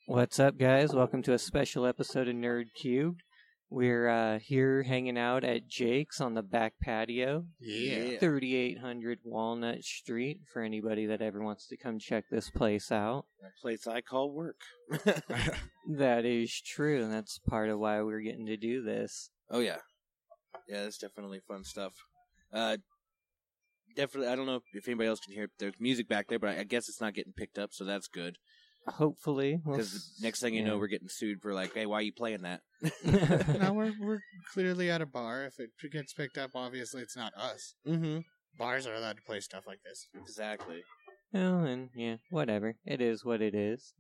What's up, guys? Welcome to a special episode of Nerd Cubed. We're here hanging out at Jake's on the back patio. Yeah. 3800 Walnut Street, for anybody that ever wants to come check this place out. That place I call work. That is true, and that's part of why we're getting to do this. Oh, yeah. Yeah, that's definitely fun stuff. Definitely, I don't know if anybody else can hear it. There's music back there, but I guess it's not getting picked up, so that's good. Hopefully. Because next thing you know, we're getting sued for like, hey, why are you playing that? No, we're clearly at a bar. If it gets picked up, obviously it's not us. Mm-hmm. Bars are allowed to play stuff like this. Exactly. Well, and yeah, whatever. It is what it is.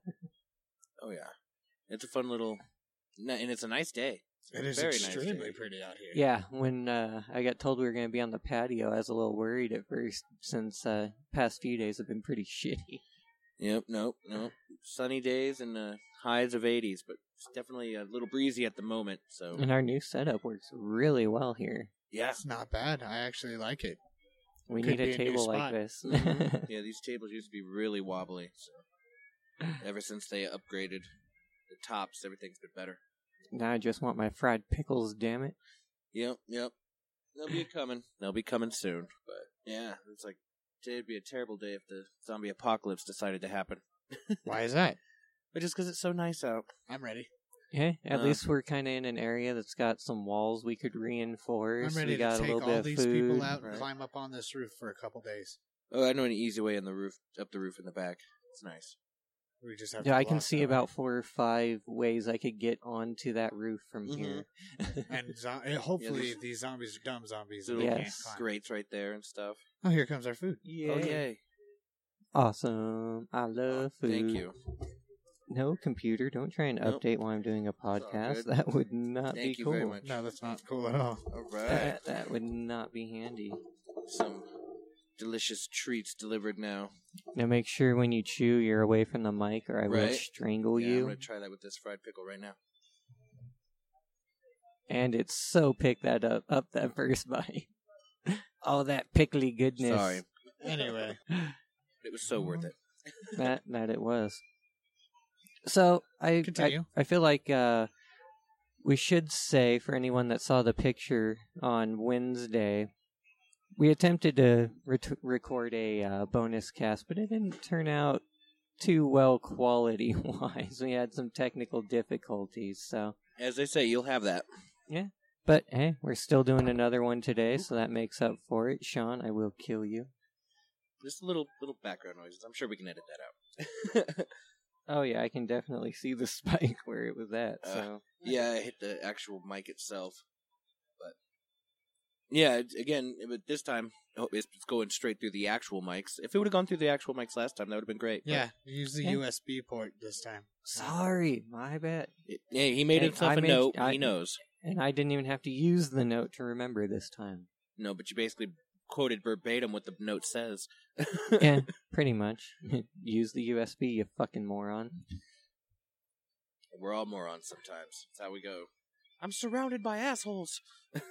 Oh, yeah. It's a fun little... And it's a nice day. It is very extremely nice day. pretty out here. Yeah, when I got told we were going to be on the patio, I was a little worried at first, since past few days have been pretty shitty. Yep, nope. Sunny days and highs of 80s, but it's definitely a little breezy at the moment, so... And our new setup works really well here. Yeah. It's not bad. I actually like it. We Could need be a a new table like spot. this. Yeah, these tables used to be really wobbly, so... Ever since they upgraded the tops, everything's been better. Now I just want my fried pickles, damn it. Yep. They'll be coming. They'll be coming soon, but yeah, it's like... Today'd be a terrible day if the zombie apocalypse decided to happen. Why is that? But just because it's so nice out. I'm ready. Hey, at least we're kind of in an area that's got some walls we could reinforce. I'm ready We got to a take little all bit of these food. people out right. and climb up on this roof for a couple days. Oh, I know an easy way on the roof, up the roof in the back. It's nice. We just have Yeah, to I can block see that about 4 or 5 ways I could get onto that roof from here. way. And hopefully Yeah, these zombies are dumb zombies. Little And they Yes. can't climb. Grates right there and stuff. Oh, here comes our food. Oh, yay. Awesome. I love food. Thank you. No, computer, don't try and Nope. update while I'm doing a It's all podcast. good. That would not Thank be you cool. very much. No, that's not cool at all. All right. That would not be handy. Some delicious treats delivered now. Now make sure when you chew you're away from the mic or I will Right. strangle Yeah, I'm you. going to try that with this fried pickle right now. And it's so pick that up that first bite. All that pickly goodness. Sorry. Anyway, It was so worth it. That it was. So I Continue. I feel like we should say for anyone that saw the picture on Wednesday, we attempted to record a bonus cast, but it didn't turn out too well quality wise. We had some technical difficulties, so. As they say, you'll have that. But hey, we're still doing another one today, so that makes up for it. Sean, I will kill you. Just little background noises. I'm sure we can edit that out. Oh yeah, I can definitely see the spike where it was at. So Yeah, I hit the actual mic itself. But yeah, again, but this time it's going straight through the actual mics. If it would have gone through the actual mics last time, that would have been great. But yeah, use the Yeah. USB port this time. sorry, my bad. Hey, he made Hey, himself I a made- note. I- He knows. And I didn't even have to use the note to remember this time. No, but you basically quoted verbatim what the note says. Yeah, pretty much. Use the USB, you fucking moron. We're all morons sometimes. That's how we go. I'm surrounded by assholes.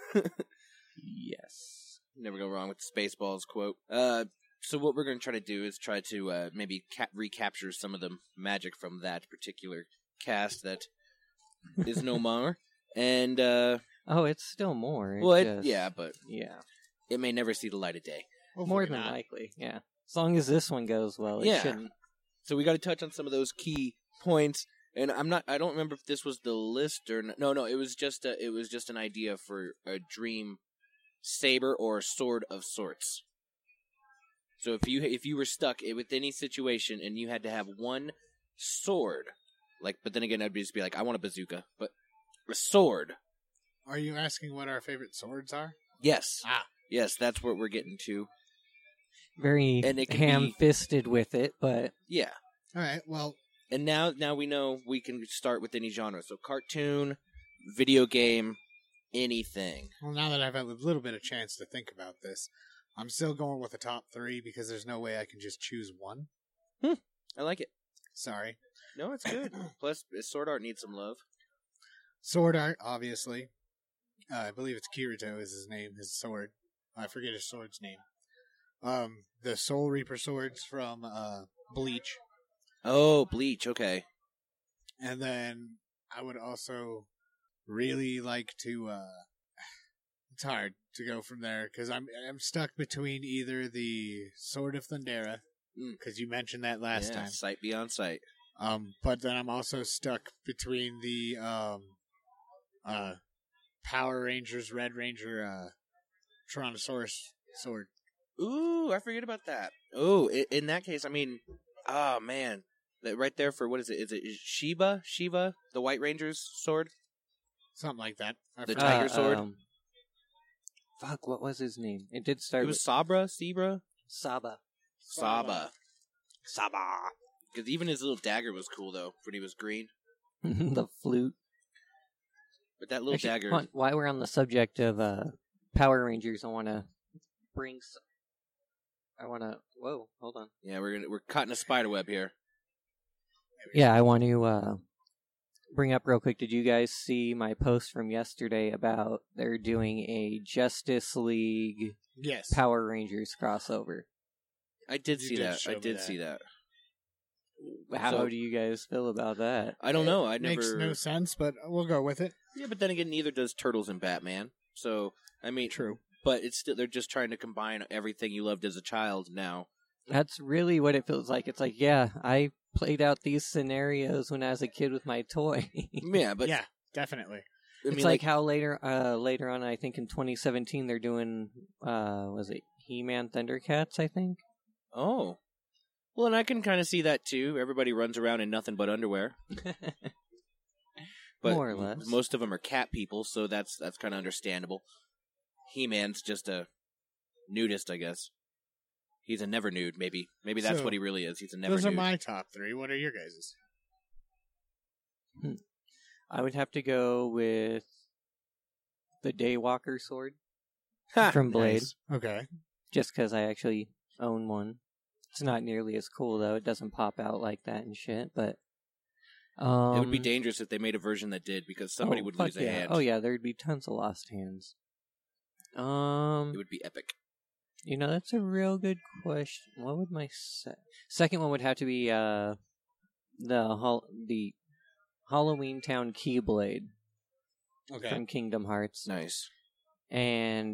Yes. Never go wrong with the Spaceballs quote. So what we're going to try to do is try to maybe recapture some of the magic from that particular cast that is no more. And, Oh, it's still more. yeah, but Yeah. it may never see the light of day. More than not. likely, yeah. As long as this one goes well, it Yeah. shouldn't. So we got to touch on some of those key points. And I don't remember if this was the list or not. No, it was just an idea for a dream saber or sword of sorts. So if you were stuck with any situation and you had to have one sword, but then again I'd just be like, I want a bazooka, but a sword. Are you asking what our favorite swords are? Yes. Ah. Yes, that's what we're getting to. Very And it can ham-fisted with it, but Yeah. All right, well, And now we know we can start with any genre. So cartoon, video game, anything. now that I've had a little bit of chance to think about this, I'm still going with the top 3 because there's no way I can just choose one. I like it. Sorry. No, it's good. Plus, sword art needs some love. Sword art, obviously. I believe it's Kirito is his name, his sword. I forget his sword's name. The Soul Reaper swords from Bleach. Oh, Bleach. Okay. And then I would also really like to. It's hard to go from there because I'm stuck between either the Sword of Thundera, because you mentioned that last time. Sight beyond sight. But then I'm also stuck between the Power Rangers Red Ranger Tyrannosaurus sword. Ooh, I forget about that. Oh, in that case, I mean, oh man, that right there for what is it? Is it Shiva? Shiva, the White Ranger's sword, Something like that. the tiger sword. Fuck, what was his name? It did start It was Sabra, Sebra, Saba. Saba. Because even his little dagger was cool though, when he was green. The flute. But that little Actually, dagger. while we're on the subject of Power Rangers, I want to bring. Whoa, hold on. Yeah, we're caught in a spider web here. Yeah, I want to bring up real quick. Did you guys see my post from yesterday about they're doing a Justice League Yes. Power Rangers crossover? I did You see did that. show I me did that. see that. How So- do you guys feel about that? I don't know. I Makes never. no sense, but we'll go with it. Yeah, but then again, neither does Turtles and Batman. So I mean, True. but it's still they're just trying to combine everything you loved as a child now. That's really what it feels like. It's like, yeah, I played out these scenarios when I was a kid with my toy. Yeah, but Yeah, definitely. I It's mean, like how later on, I think in 2017 they're doing was it He-Man Thundercats? I think. oh, well, and I can kind of see that too. Everybody runs around in nothing but underwear, but More or less. most of them are cat people, so that's kind of understandable. He-Man's just a nudist, I guess. He's a never nude, maybe. Maybe that's So, what he really is. He's a never Those nude. are my top three. What are your guys's? I would have to go with the Daywalker sword Ha! from Blade, Nice. Okay. just because I actually own one. It's not nearly as cool though. It doesn't pop out like that and shit. But It would be dangerous if they made a version that did, because somebody would lose a yeah. hand. Oh yeah, there'd be tons of lost hands. It would be epic. You know, that's a real good question. What would my second one would have to be the Halloween Town Keyblade Okay. from Kingdom Hearts, Nice. and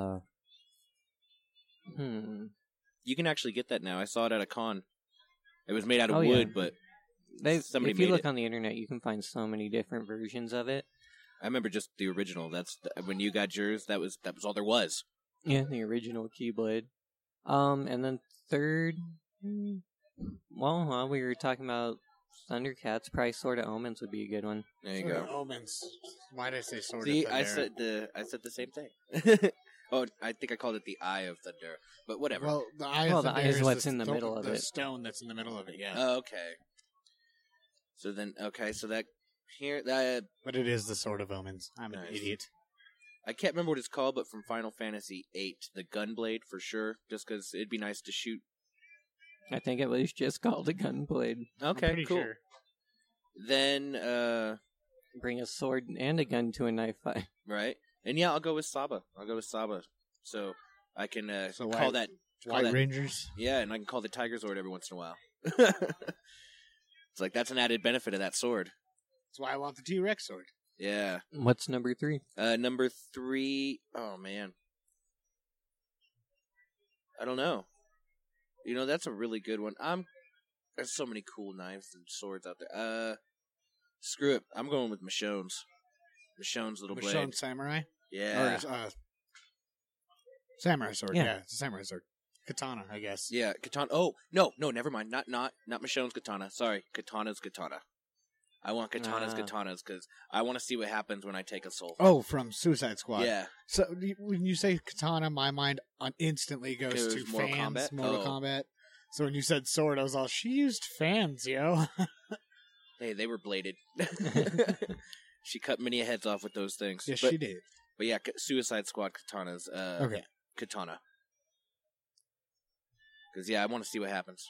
You can actually get that now. I saw it at a con. It was made out of Oh, wood, yeah. but somebody if you made look it. on the internet, you can find so many different versions of it. I remember just the original. When you got yours. That was all there was. Yeah, the original Keyblade. And then third, well, while we were talking about Thundercats, probably Sword of Omens would be a good one. There you Sword go. of Omens. Why did I say Sword See, of I Thundera? said the same thing. Oh, I think I called it the Eye of Thunder, but whatever. Well, the eye Well, of the Thundera eye is what's the in the middle of the it. stone that's in the middle of it, yeah. Oh, okay. So that here that But it is the Sword of Omens. I'm an Nice. idiot. I can't remember what it's called, but from Final Fantasy VIII, the Gunblade for sure. Just because it'd be nice to shoot. I think it was just called a Gunblade. I'm Okay, pretty cool. sure. Then Bring a sword and a gun to a knife fight. right, and yeah, I'll go with Saba. So I can So call White- that. White that- Rangers. Yeah, and I can call the Tiger Sword every once in a while. It's like that's an added benefit of that sword. That's why I want the T-Rex sword. Yeah. What's number 3? Number 3. Oh man, I don't know. You know, that's a really good one. There's so many cool knives and swords out there. Screw it. I'm going with Michonne's. Michonne's little blade. Michonne Samurai? Yeah. Or, samurai sword. Yeah. Yeah, it's a samurai sword. Katana, I guess. Yeah, katana. Oh, no, never mind. Not Michonne's katana. Sorry, Katana's katana. I want Katana's katanas because I want to see what happens when I take a soul. Oh, from Suicide Squad. Yeah. So when you say katana, my mind instantly goes Goes to Mortal fans, Kombat? Mortal Oh. Kombat. So when you said sword, I was all, she used fans, yo. Hey, they were bladed. She cut many heads off with those things. Yes, but, she did. But yeah, Suicide Squad katanas. Okay. Katana. Because yeah, I want to see what happens.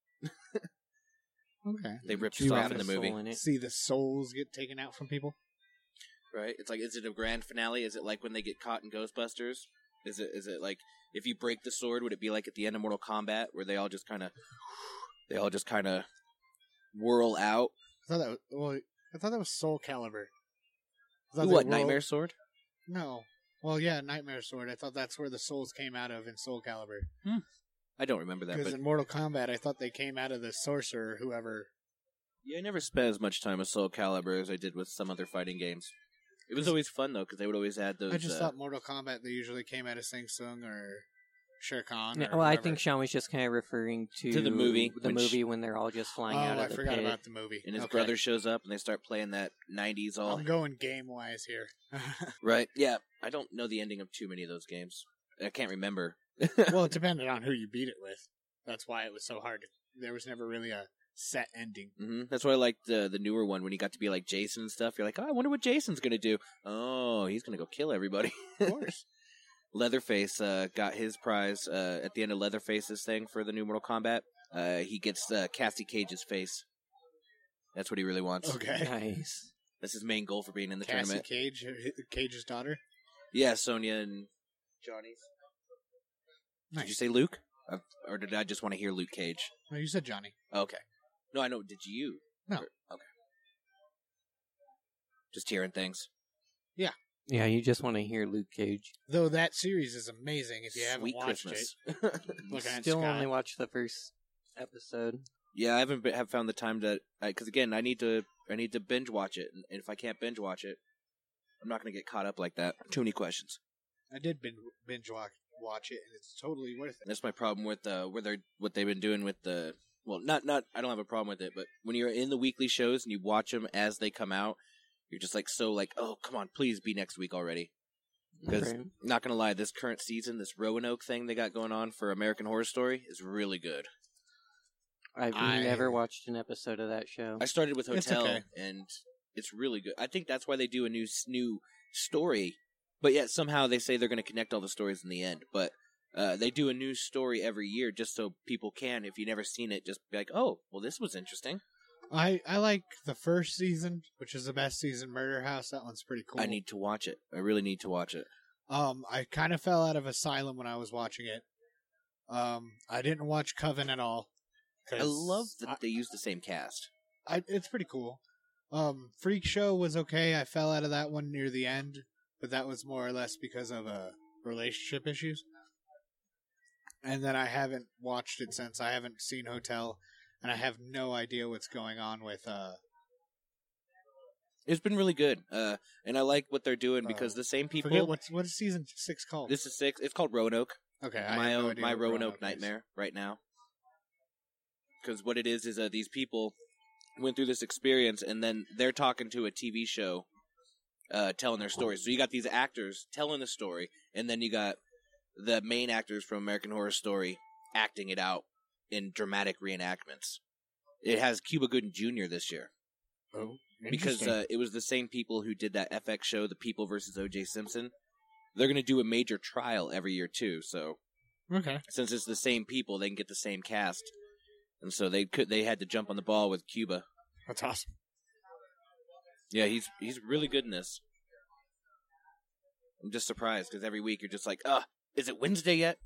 Okay. They ripped You us off wrap in the a soul movie, in it. See the souls get taken out from people? right? It's like, is it a grand finale? Is it like when they get caught in Ghostbusters? Is it like if you break the sword? Would it be like at the end of Mortal Kombat where they all just kind of whirl out? I thought that was Soul Calibur. I thought Ooh, they what, were- Nightmare Sword? No. Well, yeah, Nightmare Sword. I thought that's where the souls came out of in Soul Calibur. I don't remember that, Because but in Mortal Kombat, I thought they came out of the sorcerer, whoever. yeah, I never spent as much time with Soul Calibur as I did with some other fighting games. It was always fun, though, because they would always add those... I just thought Mortal Kombat, they usually came out of Shang Tsung or Shere Khan. Yeah, Or well, I whoever. think Sean was just kind of referring to the movie, the which- movie when they're all just flying out Oh, of I the forgot pit. about the movie. And his Okay. brother shows up, and they start playing that 90s all... I'm going game-wise here. Right? Yeah, I don't know the ending of too many of those games. I can't remember. Well, it depended on who you beat it with. That's why it was so hard. There was never really a set ending. That's why I liked the newer one when you got to be like Jason and stuff. You're like, oh, I wonder what Jason's gonna do. Oh, he's gonna go kill everybody. Of course. Leatherface got his prize at the end of Leatherface's thing for the new Mortal Kombat. He gets Cassie Cage's face. That's what he really wants. Okay. Nice. That's his main goal for being in the Cassie tournament. Cage, Cage's daughter. Yeah, Sonya and Johnny's. Nice. Did you say Luke? Or did I just want to hear Luke Cage? No, you said Johnny. Okay. No, I know. Did you? No. Okay. Just hearing things. Yeah, you just want to hear Luke Cage. Though that series is amazing if you haven't Sweet watched Christmas. it. Looking at Still Scott. only watched the first episode. Yeah, I have found the time to because again, I need to binge watch it, and if I can't binge watch it, I'm not going to get caught up like that. Too many questions. I did binge watch it, and it's totally worth it. That's my problem with what they've been doing with the not I don't have a problem with it, but when you're in the weekly shows and you watch them as they come out, you're just like oh come on, please be next week already. Because Right. not gonna lie, this current season, this Roanoke thing they got going on for American Horror Story is really good. I've I- never watched an episode of that show. I started with It's Hotel, okay. and it's really good. I think that's why they do a new story, but yet somehow they say they're going to connect all the stories in the end. But they do a new story every year just so people can, if you've never seen it, just be like, oh, well, this was interesting. I like the first season, which is the best season, Murder House. That one's pretty cool. I need to watch it. I really need to watch it. I kind of fell out of Asylum when I was watching it. I didn't watch Coven at all. I love that they use the same cast. It's pretty cool. Freak Show was okay. I fell out of that one near the end, but that was more or less because of relationship issues. And then I haven't watched it since. I haven't seen Hotel, and I have no idea what's going on with. It's been really good, and I like what they're doing because the same people. Forget what is season 6 called. This is 6. It's called Roanoke. Okay, my have no idea my what Roanoke is. nightmare right now. Because what it is these people went through this experience, and then they're talking to a TV show, telling their story. So you got these actors telling the story, and then you got the main actors from American Horror Story acting it out in dramatic reenactments. It has Cuba Gooding Jr. this year. Oh, Because interesting. it was the same people who did that FX show, The People versus O.J. Simpson. They're going to do a major trial every year, too. So Okay. since it's the same people, they can get the same cast. And so they had to jump on the ball with Cuba. That's awesome. Yeah, he's really good in this. I'm just surprised, because every week you're just like, is it Wednesday yet?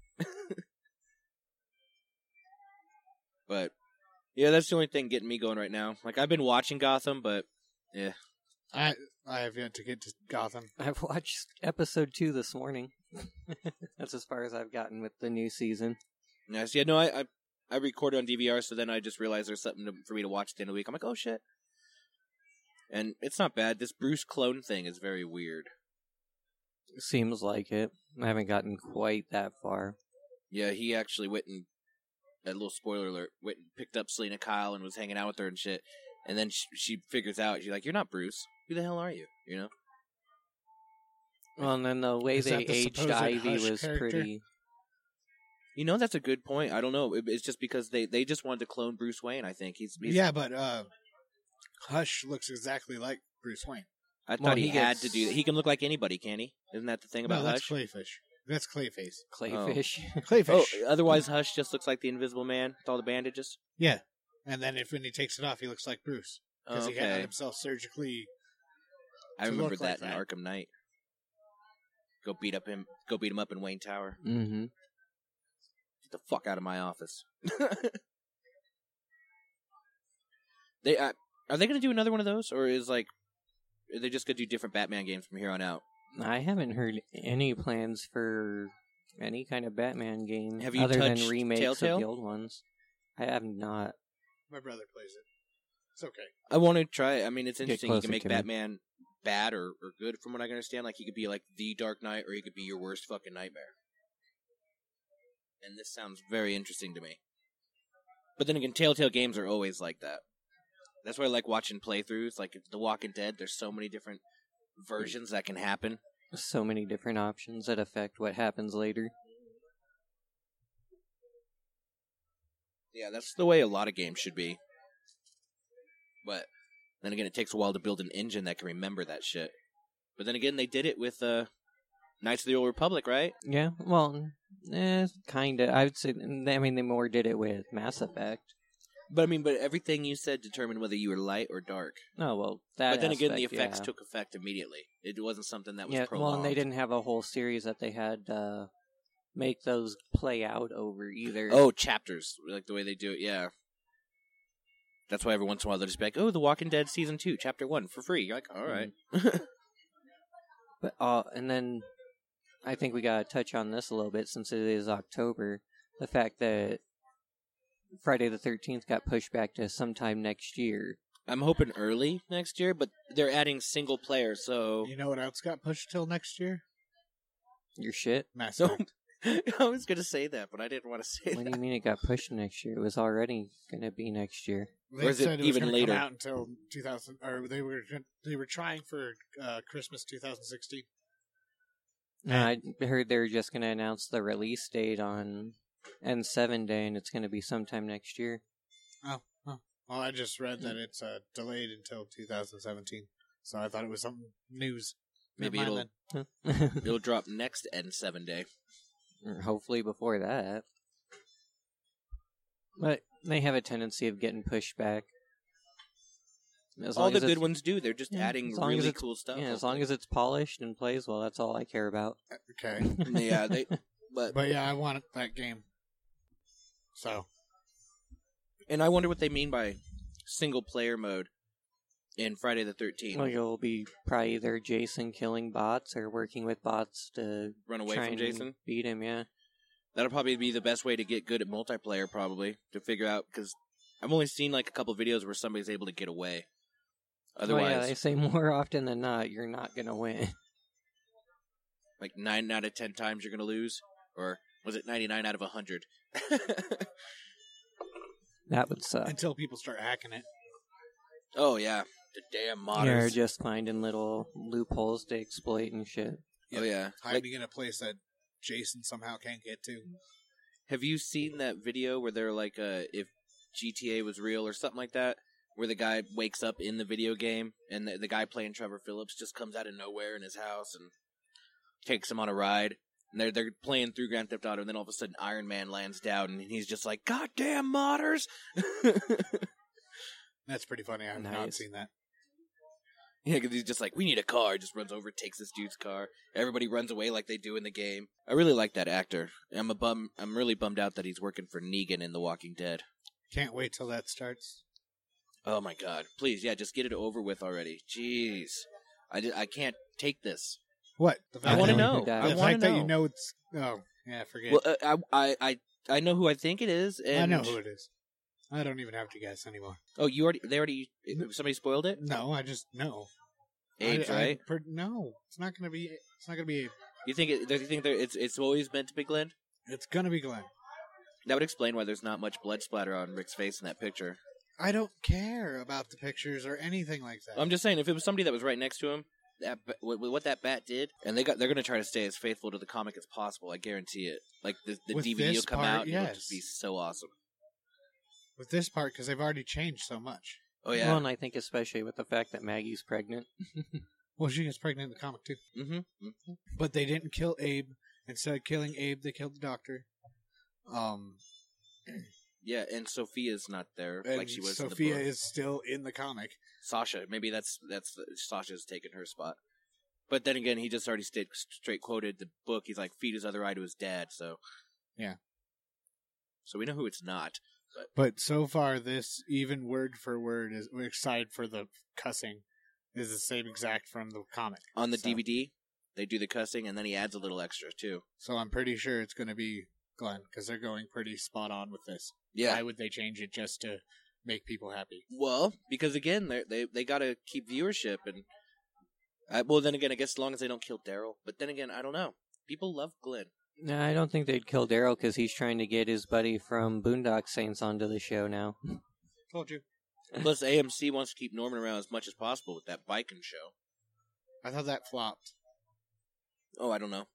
But, yeah, that's the only thing getting me going right now. Like, I've been watching Gotham, but, yeah. I have yet to get to Gotham. I've watched episode 2 this morning. That's as far as I've gotten with the new season. Nice. Yeah, no, I recorded on DVR, so then I just realized there's something for me to watch at the end of the week. I'm like, oh, shit. And it's not bad. This Bruce clone thing is very weird. Seems like it. I haven't gotten quite that far. Yeah, he actually went and, a little spoiler alert, went and picked up Selena Kyle and was hanging out with her and shit. And then she figures out, she's like, you're not Bruce. Who the hell are you? You know? Well, and then the way Is they that the aged supposed Ivy Hush was character? pretty... You know, that's a good point. I don't know. It's just because they just wanted to clone Bruce Wayne, I think. He's Yeah, but Hush looks exactly like Bruce Wayne. I thought Well, he he had gets- to do that. He can look like anybody, can he? Isn't that the thing about No, that's Hush? Clayfish. That's Clayface. Clayfish. Clayfish. Oh, otherwise Hush just looks like the Invisible Man with all the bandages? Yeah. And then when he takes it off, he looks like Bruce. Because Oh, he had okay. himself surgically. I to remember look that like in that. Arkham Knight. Go beat him up in Wayne Tower. Mm-hmm. Get the fuck out of my office. Are they going to do another one of those, or are they just going to do different Batman games from here on out? I haven't heard any plans for any kind of Batman game Have you other than touched remakes Telltale? of the old ones. I have not. My brother plays it. It's okay. I want to try it. I mean, it's Get interesting. You closer can make to me. Batman bad or good, from what I can understand. Like, he could be like the Dark Knight, or he could be your worst fucking nightmare. And this sounds very interesting to me. But then again, Telltale games are always like that. That's why I like watching playthroughs. Like The Walking Dead, there's so many different versions that can happen. So many different options that affect what happens later. Yeah, that's the way a lot of games should be. But then again, it takes a while to build an engine that can remember that shit. But then again, they did it with Knights of the Old Republic, right? Yeah, well, kind of. I would say, I mean, they more did it with Mass Effect. But I mean, everything you said determined whether you were light or dark. Oh, well, that But then again, the aspect, effects yeah. took effect immediately. It wasn't something that was Yeah, prolonged. well, and they didn't have a whole series that they had make those play out over either. Oh, chapters, like the way they do it, yeah. That's why every once in a while they'll just be like, oh, The Walking Dead Season 2, Chapter 1, for free. You're like, all right. But and then I think we gotta touch on this a little bit since it is October. The fact that Friday the 13th got pushed back to sometime next year. I'm hoping early next year, but they're adding single player, so... You know what else got pushed till next year? Your shit? Mass So- Effect. I was going to say that, but I didn't want to say What that. do you mean it got pushed next year? It was already gonna be next year. They Or is it said was even gonna later? Come out until 2000, or they were trying for Christmas 2016. I heard they were just gonna announce the release date on N7 Day, and it's gonna be sometime next year. Well, I just read that it's delayed until 2017, so I thought it was some news. Maybe Never mind it'll drop next N7 Day. Or hopefully before that. But they have a tendency of getting pushed back. As All long the as good it's- ones do. They're just yeah, adding as long as really it's- cool stuff. Yeah, as long as it's polished and plays well, that's all I care about. Okay, Yeah, but but yeah, I want that game. So and I wonder what they mean by single player mode in Friday the 13th. Well, you'll be probably either Jason killing bots or working with bots to Run away try from and Jason. beat him, yeah. That'll probably be the best way to get good at multiplayer, probably, to figure out, because I've only seen like a couple videos where somebody's able to get away. Otherwise, Well, yeah, they say more often than not, you're not going to win. like 9 out of 10 times you're going to lose? Or was it 99 out of 100? That would suck. until people start hacking it, Oh, yeah. The damn You're modders. just finding little loopholes to exploit and shit. Oh, yeah. Like, hiding in a place that Jason somehow can't get to. have you seen that video where they're like, if GTA was real or something like that? Where the guy wakes up in the video game and the guy playing Trevor Phillips just comes out of nowhere in his house and takes him on a ride. And they're playing through Grand Theft Auto, and then all of a sudden Iron Man lands down, and he's just like, "Goddamn modders!" That's pretty funny. I have not Nice. seen that. Yeah, because he's just like, "We need a car." He just runs over, takes this dude's car. Everybody runs away like they do in the game. I really like that actor. I'm really bummed out that he's working for Negan in The Walking Dead. Can't wait till that starts. Oh my god! Please, yeah, just get it over with already. Jeez, I can't take this. What? The I want to know know. who died. I The want to fact that know. you know it's. Oh, yeah, forget. Well, I know who I think it is. And I know who it is. I don't even have to guess anymore. Oh, somebody spoiled it. No, I just know. Abe's, right? No, it's not gonna be. It's not gonna be. You think it's always meant to be Glenn? It's gonna be Glenn. That would explain why there's not much blood splatter on Rick's face in that picture. I don't care about the pictures or anything like that. I'm just saying, if it was somebody that was right next to him, what that bat did, and they're going to try to stay as faithful to the comic as possible. I guarantee it. Like the With DVD this will come part, out, and it'll yes. just be so awesome. With this part, because they've already changed so much. Oh yeah. Well, and I think especially with the fact that Maggie's pregnant. Well, she gets pregnant in the comic too. Mm-hmm. But they didn't kill Abe. Instead of killing Abe, they killed the doctor. Yeah, and Sophia's not there And like she was. Sophia in the book. is still in the comic. Sasha. Maybe that's Sasha's taken her spot. But then again, he just already straight quoted the book. He's like, feed his other eye to his dad. So Yeah. So we know who it's not. But so far, this, even word for word, is aside for the cussing, is the same exact from the comic. On the DVD, they do the cussing, and then he adds a little extra, too. So I'm pretty sure it's going to be Glenn, because they're going pretty spot on with this. Yeah. Why would they change it just to make people happy? Well, because, again, they got to keep viewership, and... well, then again, I guess as long as they don't kill Daryl. But then again, I don't know. People love Glenn. No, I don't think they'd kill Daryl because he's trying to get his buddy from Boondock Saints onto the show now. Told you. Plus, AMC wants to keep Norman around as much as possible with that biking show. I thought that flopped. Oh, I don't know.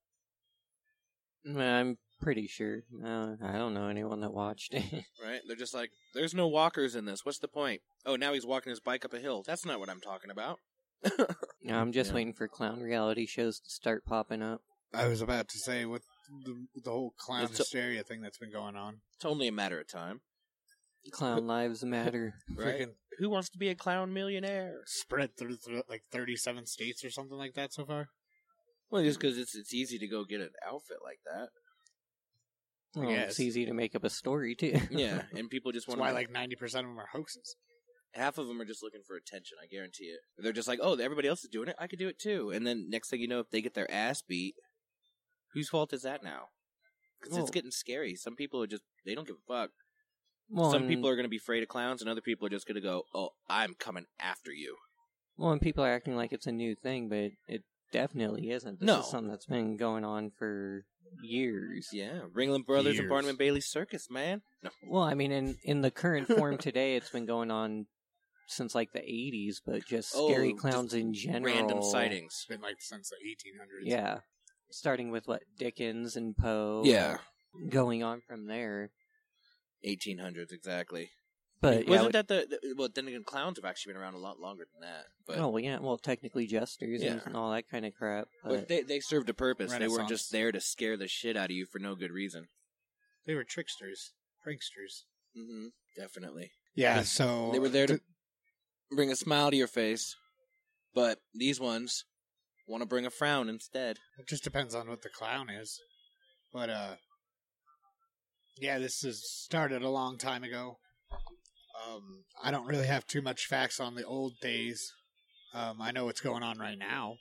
I'm pretty sure. I don't know anyone that watched it. Right? They're just like, there's no walkers in this. What's the point? Oh, now he's walking his bike up a hill. That's not what I'm talking about. No, I'm just waiting for clown reality shows to start popping up. I was about to say, with the whole clown hysteria thing that's been going on. It's only a matter of time. Clown lives matter. Right? Freaking Who wants to be a clown millionaire? spread through like 37 states or something like that so far. Well, just because it's easy to go get an outfit like that. Well, Yes. it's easy to make up a story, too. Yeah, and people just That's want why to... like 90% of them are hoaxes. Half of them are just looking for attention, I guarantee it. They're just like, oh, everybody else is doing it, I could do it too. And then next thing you know, if they get their ass beat, whose fault is that now? Because it's getting scary. Some people are just, they don't give a fuck. Well, Some people are going to be afraid of clowns, and other people are just going to go, oh, I'm coming after you. Well, and people are acting like it's a new thing, but it definitely isn't. This No. is something that's been going on for years. Yeah, Ringling Brothers and Years. Barnum and Bailey Circus, man. No. Well, I mean, in the current form today, it's been going on since like the 80s, but just scary Oh, clowns in general. Random sightings. It's been like since the 1800s. Yeah. Starting with what, Dickens and Poe. Yeah. Going on from there. 1800s, exactly. But Wasn't that well, then again, clowns have actually been around a lot longer than that. But oh, well, yeah. Well, technically jesters Yeah. and all that kind of crap. but But they served a purpose. They weren't Renaissance. just there to scare the shit out of you for no good reason. They were tricksters, pranksters. Mm-hmm. Definitely. Yeah, so They were there to bring a smile to your face, but these ones want to bring a frown instead. It just depends on what the clown is. But, yeah, this has started a long time ago. I don't really have too much facts on the old days. I know what's going on right now.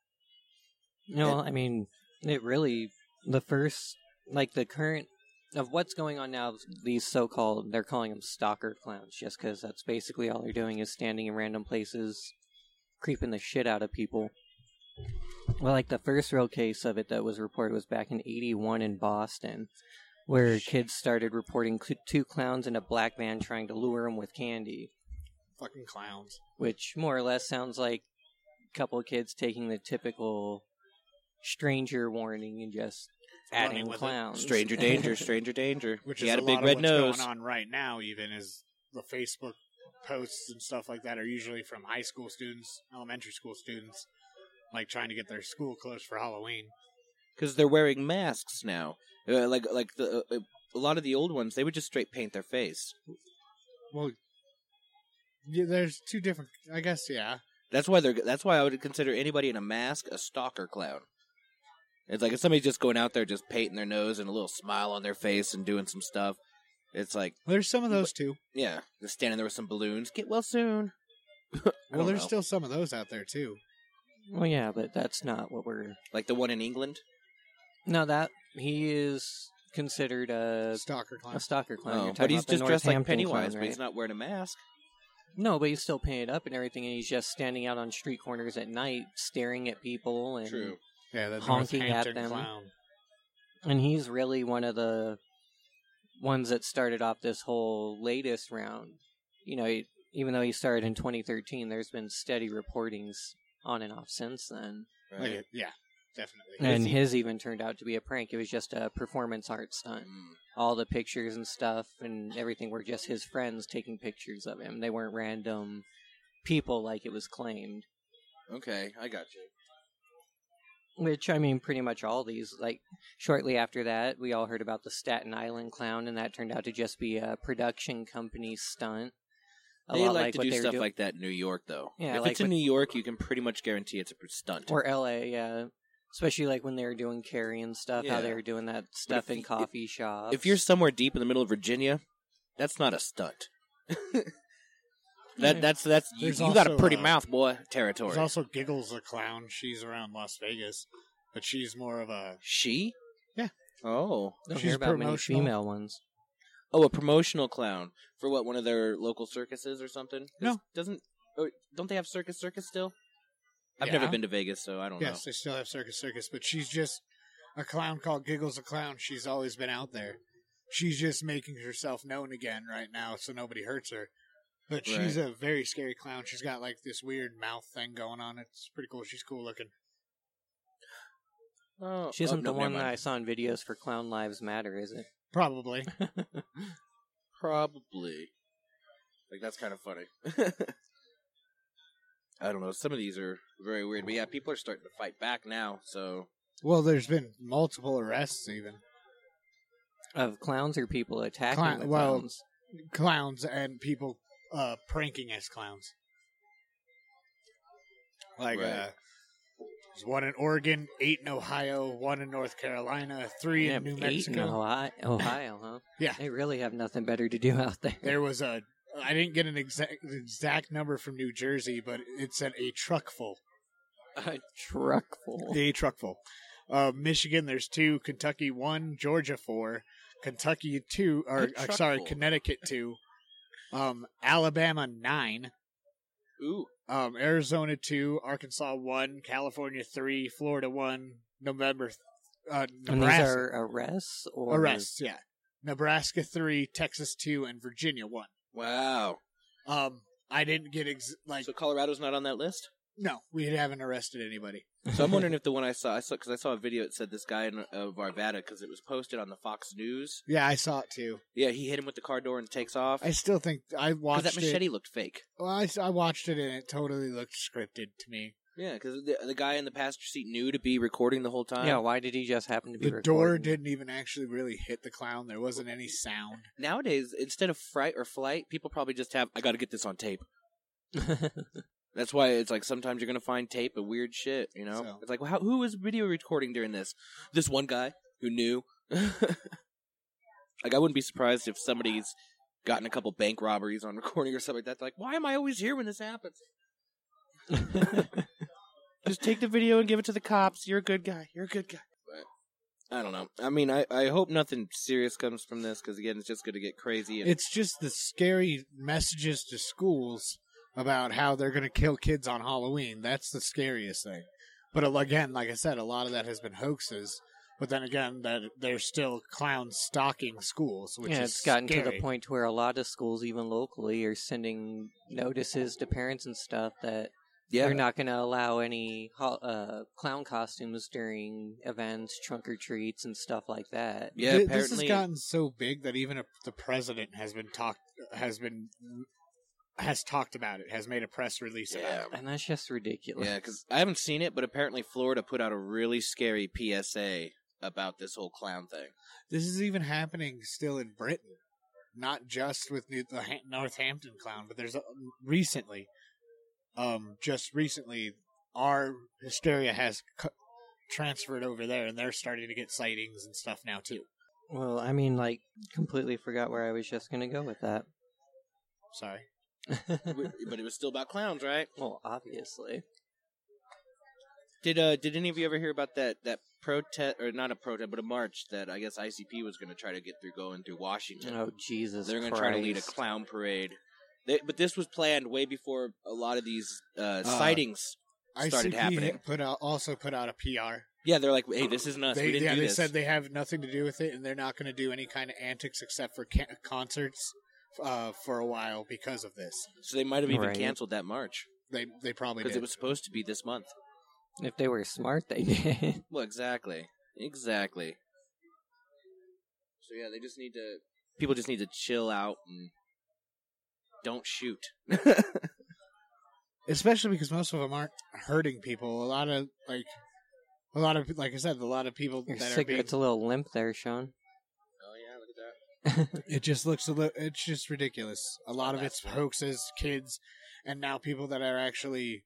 no, I mean, it really, the first, like the current, of what's going on now, these so-called, they're calling them stalker clowns, just because that's basically all they're doing is standing in random places, creeping the shit out of people. Well, like the first real case of it that was reported was back in '81 in Boston, where kids started reporting two clowns in a black van trying to lure them with candy, Fucking clowns. which more or less sounds like a couple of kids taking the typical stranger warning and just Running adding with it. clowns. Stranger danger, stranger danger. Which He is had a a big lot red of what's nose. going on right now, even, is the Facebook posts and stuff like that are usually from high school students, elementary school students, like trying to get their school closed for Halloween. Because they're wearing masks now. Like the a lot of the old ones, they would just straight paint their face. Well, yeah, there's two different. I guess, yeah. That's why I would consider anybody in a mask a stalker clown. It's like if somebody's just going out there just painting their nose and a little smile on their face and doing some stuff. It's like, There's some of those too. yeah, just standing there with some balloons. Get well soon. Well, there's still some of those out there too. Well, yeah, but that's not what we're... Like the one in England. No, that... He is considered Stalker clown. a stalker clown. You're Oh, talking but he's about the just dressed like Northampton Pennywise, clown, but right? he's not wearing a mask. No, but he's still painted up and everything, and he's just standing out on street corners at night, staring at people and True. Yeah, the honking at Northampton them. clown. And he's really one of the ones that started off this whole latest round. You know, even though he started in 2013, there's been steady reportings on and off since then. Right. Like, yeah, definitely. And his even turned out to be a prank. It was just a performance art stunt. Mm. All the pictures and stuff and everything were just his friends taking pictures of him. They weren't random people like it was claimed. Okay, I got you. Which, I mean, pretty much all these. Like, shortly after that, we all heard about the Staten Island clown, and that turned out to just be a production company stunt. They lot like to what do they were stuff doing- like that in New York, though. Yeah, if like it's in with- New York, you can pretty much guarantee it's a stunt. Or LA, yeah. Especially like when they were doing Carrie and stuff, how Yeah. they were doing that stuff if in you- coffee shops. If you're somewhere deep in the middle of Virginia That's not a stunt. That's you There's got a also, pretty mouth, boy. Territory. There's also Giggles the clown. She's around Las Vegas, but she's more of a She? Yeah. Oh. Don't she's hear about many promotional. female ones. Oh, a promotional clown for what? One of their local circuses or something? No. Don't they have Circus still? I've Yeah. never been to Vegas, so I don't know. Yes, they still have Circus, but she's just a clown called Giggles the clown. She's always been out there. She's just making herself known again right now, so nobody hurts her. But she's a very scary clown. She's got like this weird mouth thing going on. It's pretty cool. She's cool looking. Oh, She isn't no, the one never that I mind. saw in videos for Clown Lives Matter, is it? Probably. Probably. Like, that's kind of funny. I don't know. Some of these are very weird. But yeah, people are starting to fight back now, so... Well, there's been multiple arrests even. Of clowns or people attacking Clown- the well, clowns? Clowns and people pranking as clowns. Like, Right. there's one in Oregon, 8 in Ohio, 1 in North Carolina, 3 in New Eight in Mexico. Ohio, huh? Yeah. They really have nothing better to do out there. There was I didn't get an exact number from New Jersey, but it said a truck full. A truck full. A truck full. Michigan, there's 2, Kentucky 1, Georgia 4, Kentucky 2, A truck full. Connecticut 2, Alabama 9, Ooh. Arizona 2, Arkansas 1, California 3, Florida 1, And these Nebraska are arrests? Or... arrests, yeah. Nebraska 3, Texas 2, and Virginia 1. Wow. I didn't get So Colorado's not on that list? no, we haven't arrested anybody. So I'm wondering if the one I saw because I saw a video that said this guy of Arvada, because it was posted on the Fox News. Yeah, I saw it too. Yeah, he hit him with the car door and takes off. I still think I Because watched that machete looked fake. Well, I watched it and it totally looked scripted to me. Yeah, because the guy in the passenger seat knew to be recording the whole time. Yeah, why did he just happen to be The recording? door didn't even actually really hit the clown. There wasn't any sound. Nowadays, instead of fright or flight, people probably just have, I got to get this on tape. That's why it's like sometimes you're going to find tape of weird shit, you know? So- It's like, well, who was video recording during this? This one guy who knew. Like, I wouldn't be surprised if somebody's gotten a couple bank robberies on recording or something like that. They're like, why am I always here when this happens? Just take the video and give it to the cops. You're a good guy. You're a good guy. But I don't know. I mean, I hope nothing serious comes from this because, again, it's just going to get crazy. And It's just the scary messages to schools about how they're going to kill kids on Halloween. That's the scariest thing. But again, like I said, a lot of that has been hoaxes. But then again, that there's still clowns stalking schools, which yeah, is it's gotten to scary. the point where a lot of schools, even locally, are sending notices to parents and stuff that they're not going to allow any clown costumes during events, trunk or treats, and stuff like that. Yeah, This apparently. has gotten so big that even the president has talked about it, has made a press release about Yeah. it. And that's just ridiculous. Yeah, because I haven't seen it, but apparently Florida put out a really scary PSA about this whole clown thing. This is even happening still in Britain, not just with the Northampton clown, but there's just recently, our hysteria has transferred over there, and they're starting to get sightings and stuff now too. Well, I mean, like, completely forgot where I was just going to go with that. Sorry. But it was still about clowns, right? Well, obviously. Did any of you ever hear about that protest, or not a protest, but a march that I guess ICP was going to try to get through going through Washington? Oh, Jesus They're going to Christ. try to lead a clown parade. But this was planned way before a lot of these sightings started happening. Also put out a PR. Yeah, they're like, hey, this isn't us. We didn't do they this. said they have nothing to do with it, and they're not going to do any kind of antics except for concerts for a while because of this. So they might have even Right. canceled that march. They probably Because did. it was supposed to be this month. If they were smart, they did. Well, exactly. So yeah, they just need to. People just need to chill out and don't shoot. Especially because most of them aren't hurting people. A lot of like I said, a lot of people Your that are being. cigarette's a little limp there, Sean. Oh yeah, look at that. It just looks it's just ridiculous. A lot of it's hoaxes, kids, and now people that are actually.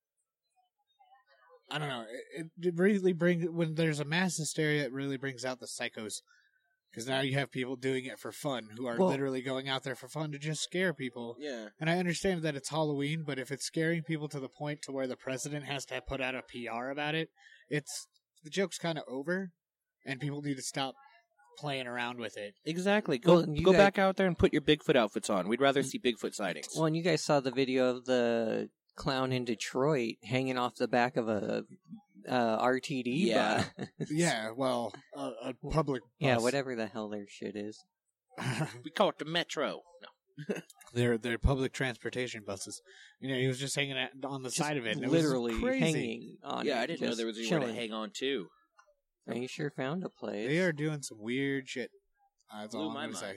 I don't know. It really brings when there's a mass hysteria. It really brings out the psychos, Because now you have people doing it for fun who are Well- literally going out there for fun to just scare people. Yeah. And I understand that it's Halloween, but if it's scaring people to the point to where the president has to put out a PR about it, the joke's kind of over, and people need to stop playing around with it. Exactly. Go Well, you go guys- back out there and put your Bigfoot outfits on. We'd rather see Bigfoot sightings. Well, and you guys saw the video of the clown in Detroit hanging off the back of a RTD Yeah. bus. Yeah, well, a public Yeah, bus. whatever the hell their shit is. We call it the Metro. No. They're public transportation buses. He was just hanging on the side of it. And Literally it was crazy. hanging on it. Yeah, I didn't know just there was anywhere to chilling. hang on to. And you sure found a place. They are doing some weird shit. That's Blew all my I'm gonna say. mind.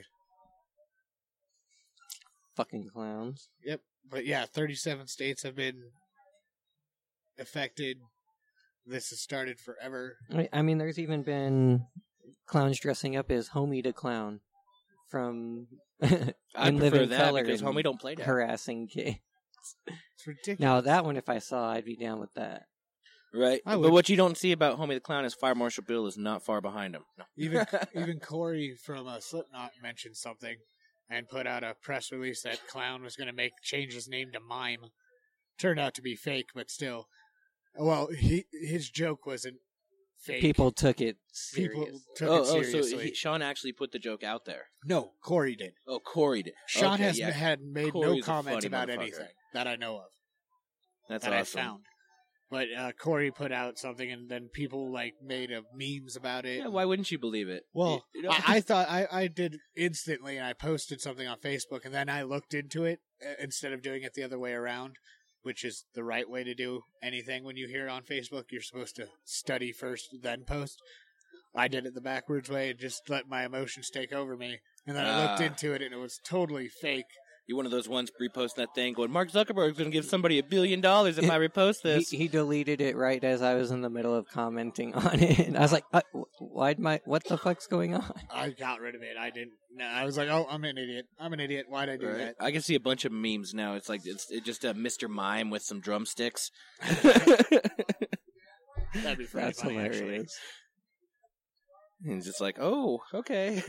Fucking clowns. Yep. But yeah, 37 states have been affected. This has started forever. I mean, there's even been clowns dressing up as Homie the Clown from I In prefer Living that Color because and homie don't play that. harassing kids. It's ridiculous. Now, that one, if I saw, I'd be down with that. Right. I But would. what you don't see about Homie the Clown is Fire Marshal Bill is not far behind him. No. Even Corey from Slipknot mentioned something and put out a press release that Clown was going to change his name to Mime. Turned out to be fake, but still. Well, his joke wasn't fake. People took it People serious. took Oh, it so seriously. Sean actually put the joke out there. No, Corey did. Oh, Corey did. Sean Okay, has yeah. had made Corey's no a comments funny about motherfucker. anything that I know of. That's that awesome. I found. But Corey put out something, and then people made memes about it. Yeah, why wouldn't you believe it? Well, You know? I thought I did instantly, and I posted something on Facebook, and then I looked into it instead of doing it the other way around, which is the right way to do anything. When you hear it on Facebook, you're supposed to study first, then post. I did it the backwards way and just let my emotions take over me, and then I looked into it, and it was totally fake. You're one of those ones reposting that thing going, Mark Zuckerberg's going to give somebody $1 billion if I repost this. He deleted it right as I was in the middle of commenting on it. And I was like, what the fuck's going on? I got rid of it. I didn't. No, I was like, oh, I'm an idiot. Why'd I do Right? that? I can see a bunch of memes now. It's like it's just a Mr. Mime with some drumsticks. That'd be pretty That's funny, hilarious. actually. And it's just like, oh, okay.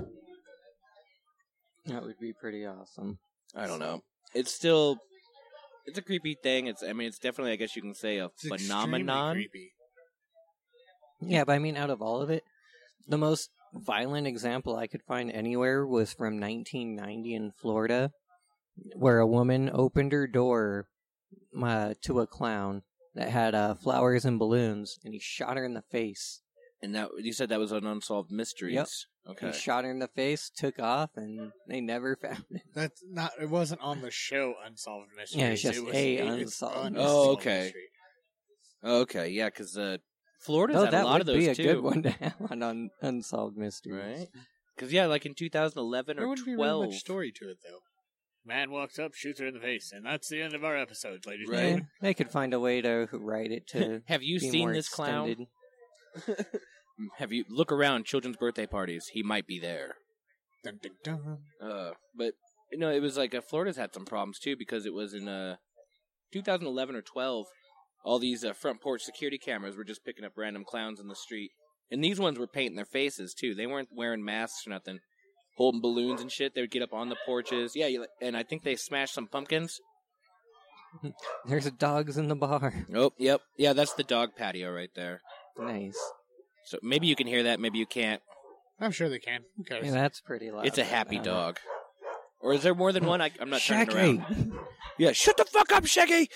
That would be pretty awesome. I don't know. It's a creepy thing. It's definitely, I guess you can say, a It's extremely phenomenon. creepy. Yeah, but I mean, out of all of it, the most violent example I could find anywhere was from 1990 in Florida, where a woman opened her door to a clown that had flowers and balloons, and he shot her in the face. And that you said that was an Unsolved Mysteries. Yep. Okay. He shot her in the face, took off, and they never found it. That's not. It wasn't on the show Unsolved Mysteries. Yeah, it's just it was, a it's Unsolved an Mystery. Oh, Unsolved okay. Mystery. Okay, yeah, because Florida's Oh, had that a lot would of those be a too. good one to have on Unsolved Mysteries. Right? Because, yeah, like in 2011 There or wouldn't be 12. really much story to it, though. Man walks up, shoots her in the face, and that's the end of our episode, ladies and Right. Yeah, gentlemen. they could find a way to write it to Have you be seen more this clown? extended. Have you look around children's birthday parties? He might be there. Dun, dun, dun. But it was like Florida's had some problems too because it was in 2011 or 12. All these front porch security cameras were just picking up random clowns in the street, and these ones were painting their faces too. They weren't wearing masks or nothing, holding balloons and shit. They would get up on the porches, yeah, and I think they smashed some pumpkins. There's dogs in the bar. Oh, yep, yeah, that's the dog patio right there. Nice. So maybe you can hear that, maybe you can't. I'm sure they can. Who cares? Yeah, that's pretty loud. It's a happy I don't dog. Or is there more than one? I'm not turning Shaggy! around. Yeah, shut the fuck up, Shaggy!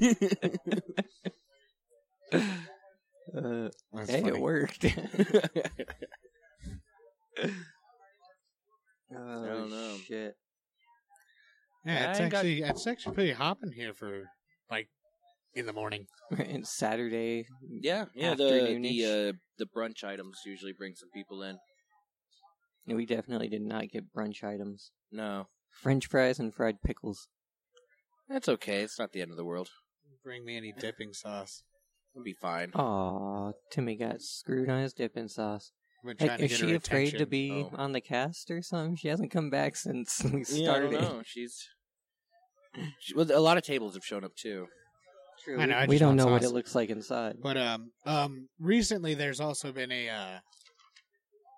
That's Hey, funny. it worked. Oh, don't know. shit. Yeah, I ain't got- it's actually pretty hopping here for in the morning. It's Saturday. Yeah, Afternoonish. the brunch items usually bring some people in. We definitely did not get brunch items. No, French fries and fried pickles. that's okay. It's not the end of the world. Bring me any dipping sauce. It'll be fine. Aw, Timmy got screwed on his dipping sauce. I've been trying to Is get she her afraid to attention. be Oh. on the cast or something? She hasn't come back since we Yeah, I don't started. know. Well, a lot of tables have shown up too. True. I know, I we just don't want know what sauce. it looks like inside. But recently there's also been a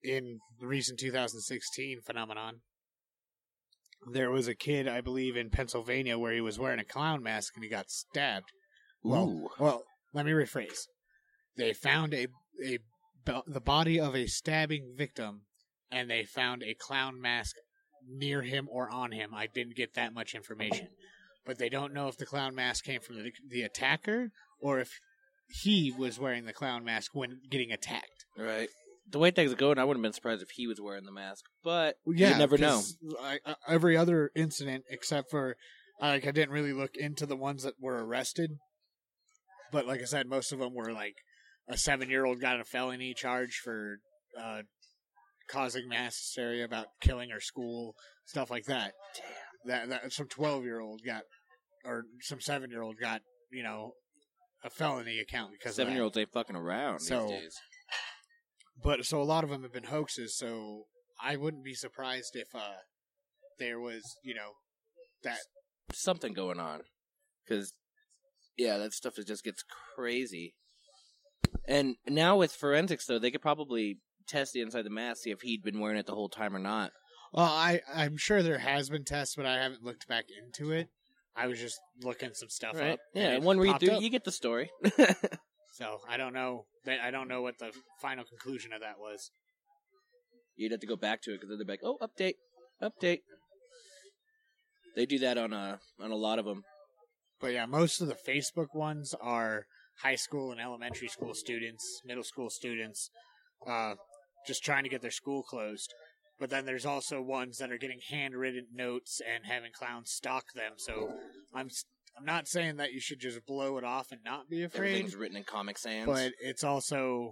in the recent 2016 phenomenon, there was a kid, I believe, in Pennsylvania where he was wearing a clown mask and he got stabbed. Ooh. Well, let me rephrase. They found the body of a stabbing victim, and they found a clown mask near him or on him. I didn't get that much information. But they don't know if the clown mask came from the attacker or if he was wearing the clown mask when getting attacked. Right. The way things are going, I wouldn't have been surprised if he was wearing the mask. But Yeah, you never know. Every other incident, except for, I didn't really look into the ones that were arrested. But like I said, most of them were like a 7-year-old got a felony charge for causing mass hysteria about killing her school, stuff like that. Damn. That some 12-year-old got, or some 7-year-old got, a felony account because 7-year-olds ain't fucking around these days. But so a lot of them have been hoaxes. So I wouldn't be surprised if there was, that something going on. Because yeah, that stuff just gets crazy. And now with forensics, though, they could probably test the inside of the mask, see if he'd been wearing it the whole time or not. Well, I'm sure there has been tests, but I haven't looked back into it. I was just looking some stuff up. Yeah, one read through, you get the story. So I don't know. I don't know what the final conclusion of that was. You'd have to go back to it because they're like, "Oh, update." They do that on a lot of them. But yeah, most of the Facebook ones are high school and elementary school students, middle school students, just trying to get their school closed. But then there's also ones that are getting handwritten notes and having clowns stalk them. So I'm not saying that you should just blow it off and not be afraid. Everything's written in Comic Sans. But it's also,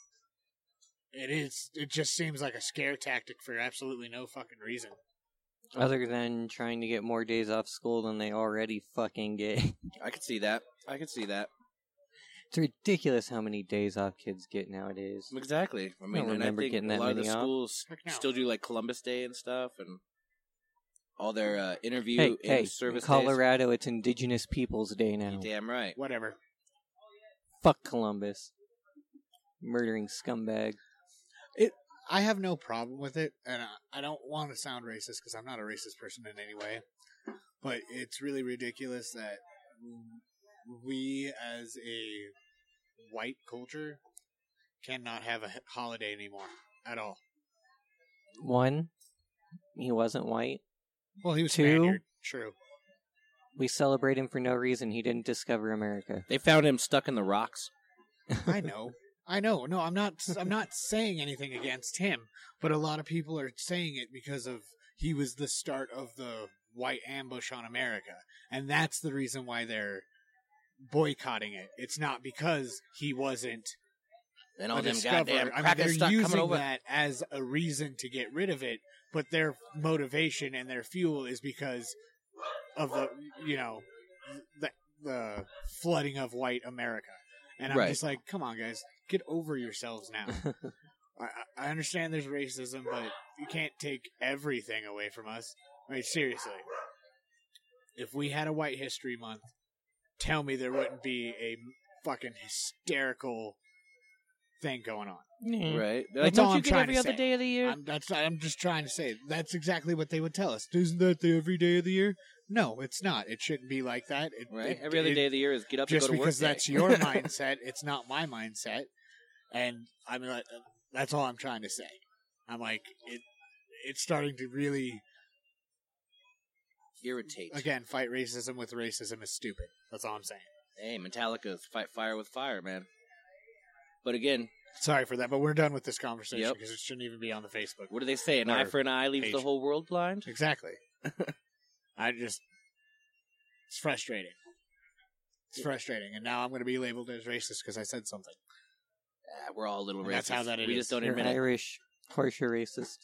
it just seems like a scare tactic for absolutely no fucking reason. Other than trying to get more days off school than they already fucking get. I could see that. It's ridiculous how many days off kids get nowadays. Exactly. I mean, don't remember I think getting that a lot of many the off. schools still do like Columbus Day and stuff, and all their interview Hey, service in Colorado, it's Indigenous Peoples Day now. days. Damn right. Whatever. Fuck Columbus. Murdering scumbag. I have no problem with it, and I don't want to sound racist because I'm not a racist person in any way, but it's really ridiculous that we as a white culture cannot have a holiday anymore at all. One, he wasn't white. Well, he was Two, Spaniard. True. We celebrate him for no reason. He didn't discover America. They found him stuck in the rocks. I know. No, I'm not saying anything against him, but a lot of people are saying it because of he was the start of the white ambush on America, and that's the reason why they're boycotting it. It's not because he wasn't And all a them discoverer. goddamn I mean, crackers they're stuck coming using over. that as a reason to get rid of it, but their motivation and their fuel is because of the flooding of white America. And I'm Right. just like, come on, guys, get over yourselves now. I understand there's racism, but you can't take everything away from us. I mean, seriously. If we had a White History Month, tell me there wouldn't be a fucking hysterical thing going on. Right. They're That's like, all don't you I'm get trying every to other say. day of the year? I'm just trying to say, that's exactly what they would tell us. Isn't that the every day of the year? No, it's not. It shouldn't be like that. Right. Every other day of the year is get up and just go to work. because day. that's your mindset, it's not my mindset. And I mean, that's all I'm trying to say. I'm like, it's starting to really, Irritate. again, fight racism with racism is stupid. That's all I'm saying. Hey, Metallica's fight fire with fire, man. But again, Sorry for that, but we're done with this conversation Yep. because it shouldn't even be on the Facebook. what do they say? An eye Or for an eye leaves page. the whole world blind? Exactly. it's frustrating. It's frustrating, and now I'm going to be labeled as racist because I said something. We're all a little And racist. that's how that it we is. just don't You're admit it. Irish. Of course you're racist.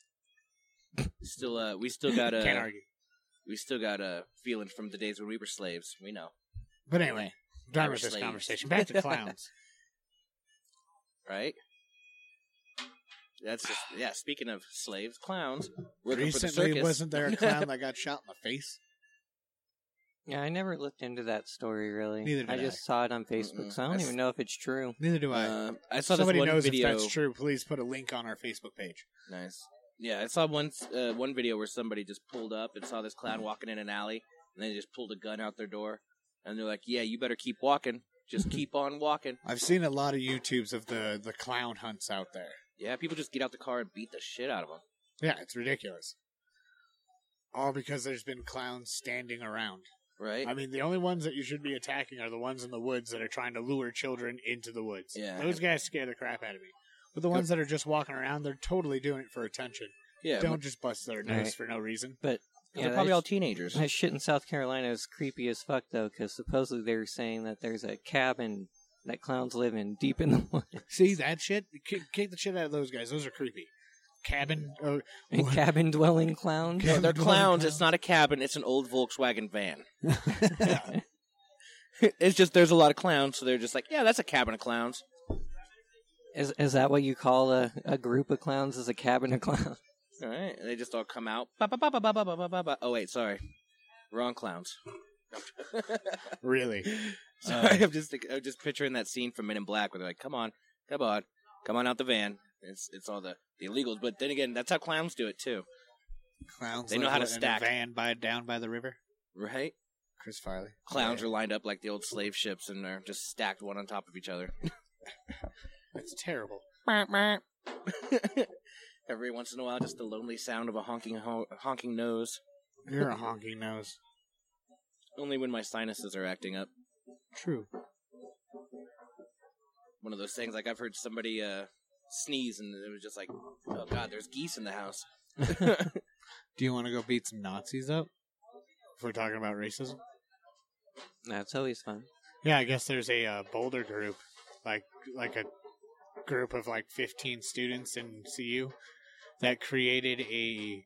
We still got Can't argue. we still got feelings from the days when we were slaves. We know, But anyway, done Irish with this slaves. conversation. Back to clowns. right? That's just, yeah. Speaking of slaves, clowns working for the Recently, circus. wasn't there a clown that got shot in the face? Yeah, I never looked into that story really. Neither did I just saw it on Facebook, so I don't even know if it's true. Neither do I. I saw Somebody this one knows video. if that's true. Please put a link on our Facebook page. Nice. Yeah, I saw one video where somebody just pulled up and saw this clown walking in an alley, and they just pulled a gun out their door, and they're like, "Yeah, you better keep walking. Just keep on walking." I've seen a lot of YouTubes of the clown hunts out there. Yeah, people just get out the car and beat the shit out of them. Yeah, it's ridiculous. All because there's been clowns standing around. Right? I mean, the only ones that you should be attacking are the ones in the woods that are trying to lure children into the woods. Yeah. Those guys scare the crap out of me. But the ones that are just walking around, they're totally doing it for attention. Yeah. Don't just bust their nose Right. for no reason. But They're probably all teenagers. that shit in South Carolina is creepy as fuck, though, because supposedly they were saying that there's a cabin that clowns live in deep in the woods. See, that shit? Kick the shit out of those guys. Those are creepy. Cabin? Oh, what? Cabin-dwelling clowns? No, they're Cabin clowns. clown. It's not a cabin. It's an old Volkswagen van. Yeah. It's just there's a lot of clowns, so they're just like, yeah, that's a cabin of clowns. Is that what you call a group of clowns? Is a cabin of clowns? All right, and they just all come out. Ba, ba, ba, ba, ba, ba, ba, ba, ba. Oh wait, sorry, wrong clowns. Really? Sorry, I'm just picturing that scene from Men in Black where they're like, come on out the van. It's all the illegals, but then again, that's how clowns do it too, Clowns. They know live how to in stack. a van down by the river. right? Chris Farley. Clowns are lined up like the old slave ships, and they're just stacked one on top of each other. That's terrible. Every once in a while, just the lonely sound of a honking nose. You're a honking nose. Only when my sinuses are acting up. True. One of those things, like I've heard somebody sneeze, and it was just like, oh god, there's geese in the house. Do you want to go beat some Nazis up? If we're talking about racism? That's always fun. Yeah, I guess there's a Boulder group, like a group of like 15 students in CU that created a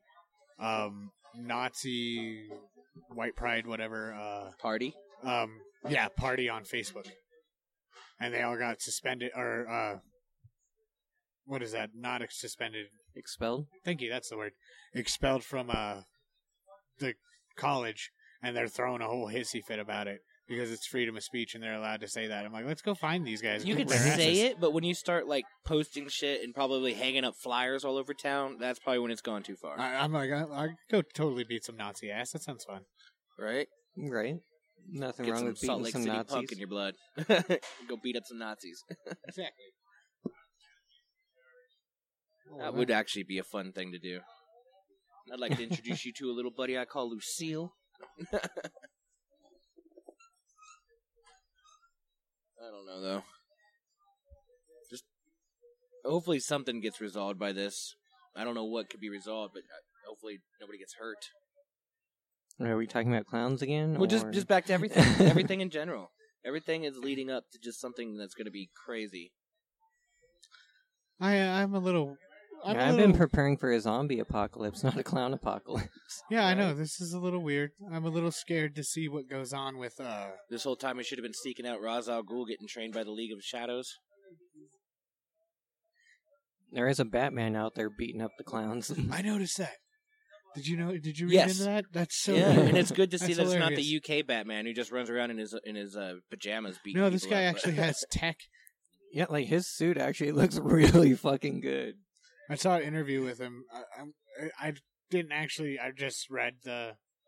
Nazi white pride whatever Party? party on Facebook, and they all got suspended or what is that? Not suspended. Expelled? Thank you. That's the word. Expelled from the college, and they're throwing a whole hissy fit about it because it's freedom of speech and they're allowed to say that. I'm like, let's go find these guys. You Kick can their say asses. it, but when you start like posting shit and probably hanging up flyers all over town, that's probably when it's gone too far, I'm like, I go totally beat some Nazi ass. That sounds fun. right? Right. Nothing Get wrong some with Salt beating Lake some City Nazis. punk in your blood. Go beat up some Nazis. Exactly. That would actually be a fun thing to do. I'd like to introduce you to a little buddy I call Lucille. I don't know, though. Just hopefully something gets resolved by this. I don't know what could be resolved, but hopefully nobody gets hurt. Are we talking about clowns again? Well, or- just back to everything. Everything in general. Everything is leading up to just something that's going to be crazy. I'm a little. Yeah, I've been preparing for a zombie apocalypse, not a clown apocalypse. Yeah, I know. This is a little weird. I'm a little scared to see what goes on with This whole time we should have been seeking out Ra's al Ghul getting trained by the League of Shadows. There is a Batman out there beating up the clowns. I noticed that. Did you know? Did you read Yes. into that? That's so. Yeah, weird. and it's good to see That's that it's not hilarious. the UK Batman who just runs around in his pajamas beating No, this people guy up, but- actually has tech. Yeah, like his suit actually looks really fucking good. I saw an interview with him. I didn't actually. I just read the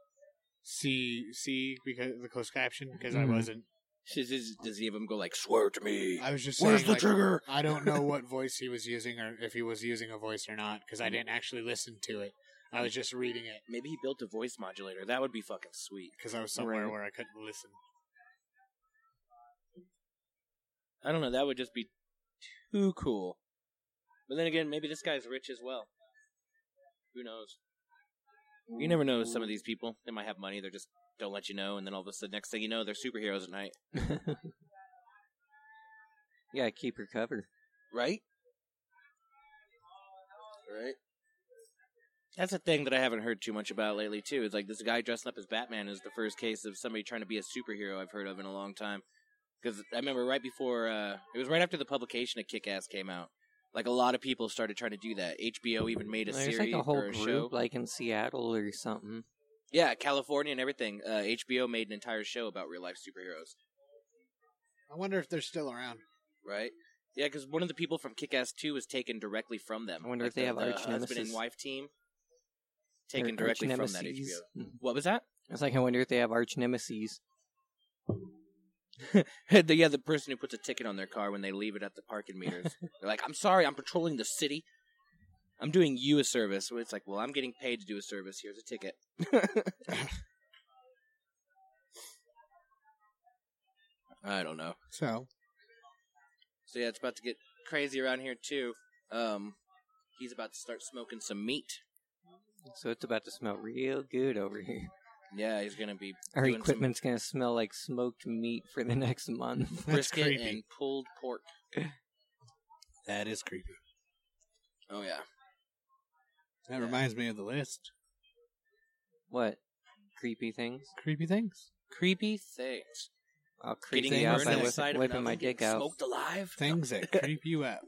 C because the closed caption because I Mhm. wasn't. Does he even go like, swear to me? I was just Where's saying, the like, trigger? I don't know what voice he was using or if he was using a voice or not because I didn't actually listen to it. I was just reading it Maybe he built a voice modulator. That would be fucking sweet. because I was somewhere Right. where I couldn't listen. I don't know. That would just be too cool. But then again, maybe this guy's rich as well. Who knows? You never know with some of these people. They might have money. They just don't let you know. And then all of a sudden, next thing you know, they're superheroes at night. Yeah, keep your cover. Right? Right? That's a thing that I haven't heard too much about lately, too. It's like this guy dressing up as Batman is the first case of somebody trying to be a superhero I've heard of in a long time. Because I remember right before, it was right after the publication of Kick-Ass came out. Like, a lot of people started trying to do that. HBO even made a There's series like a whole or a group, show. like in Seattle or something. Yeah, California and everything. HBO made an entire show about real life superheroes. I wonder if they're still around. Right? Yeah, because one of the people from Kick-Ass 2 was taken directly from them. I wonder if they have arch husband nemesis. and wife team. Taken Or directly from that arch-nemeses. HBO. What was that? I was like, I wonder if they have arch nemesis. The person who puts a ticket on their car when they leave it at the parking meters. They're like, I'm sorry, I'm patrolling the city. I'm doing you a service. It's like, well, I'm getting paid to do a service. Here's a ticket. I don't know. So yeah, it's about to get crazy around here, too. He's about to start smoking some meat. So it's about to smell real good over here. Yeah, he's going to be Our doing equipment's going to smell like smoked meat for the next month. some That's brisket creepy. and pulled pork. that is creepy. Oh, yeah. That reminds me of the list. What? Creepy things? Creepy things. Creepy things. I'll creep Getting you out burned by on the whipping, of whipping an my oven, dick getting out. smoked alive. Things that creep you out.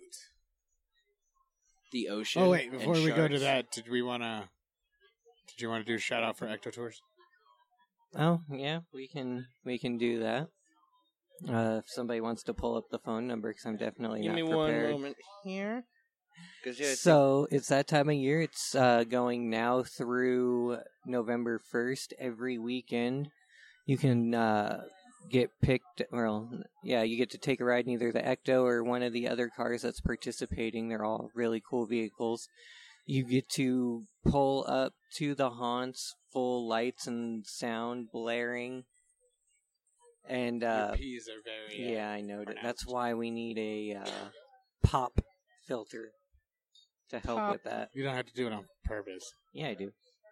The ocean. Oh wait, and before we go to sharks. that, did you want to do a shout out for Ecto Tours? Oh, yeah, we can do that. If somebody wants to pull up the phone number, because I'm definitely Give not me prepared. one moment here. So it's that time of year. It's going now through November 1st. Every weekend, you can get picked. Well, yeah, you get to take a ride in either the Ecto or one of the other cars that's participating. They're all really cool vehicles. You get to pull up to the haunts, full lights and sound blaring. And Your P's are very. yeah, I know that. pronounced. That's why we need a pop filter to help with that. You don't have to do it on purpose. Yeah, I do.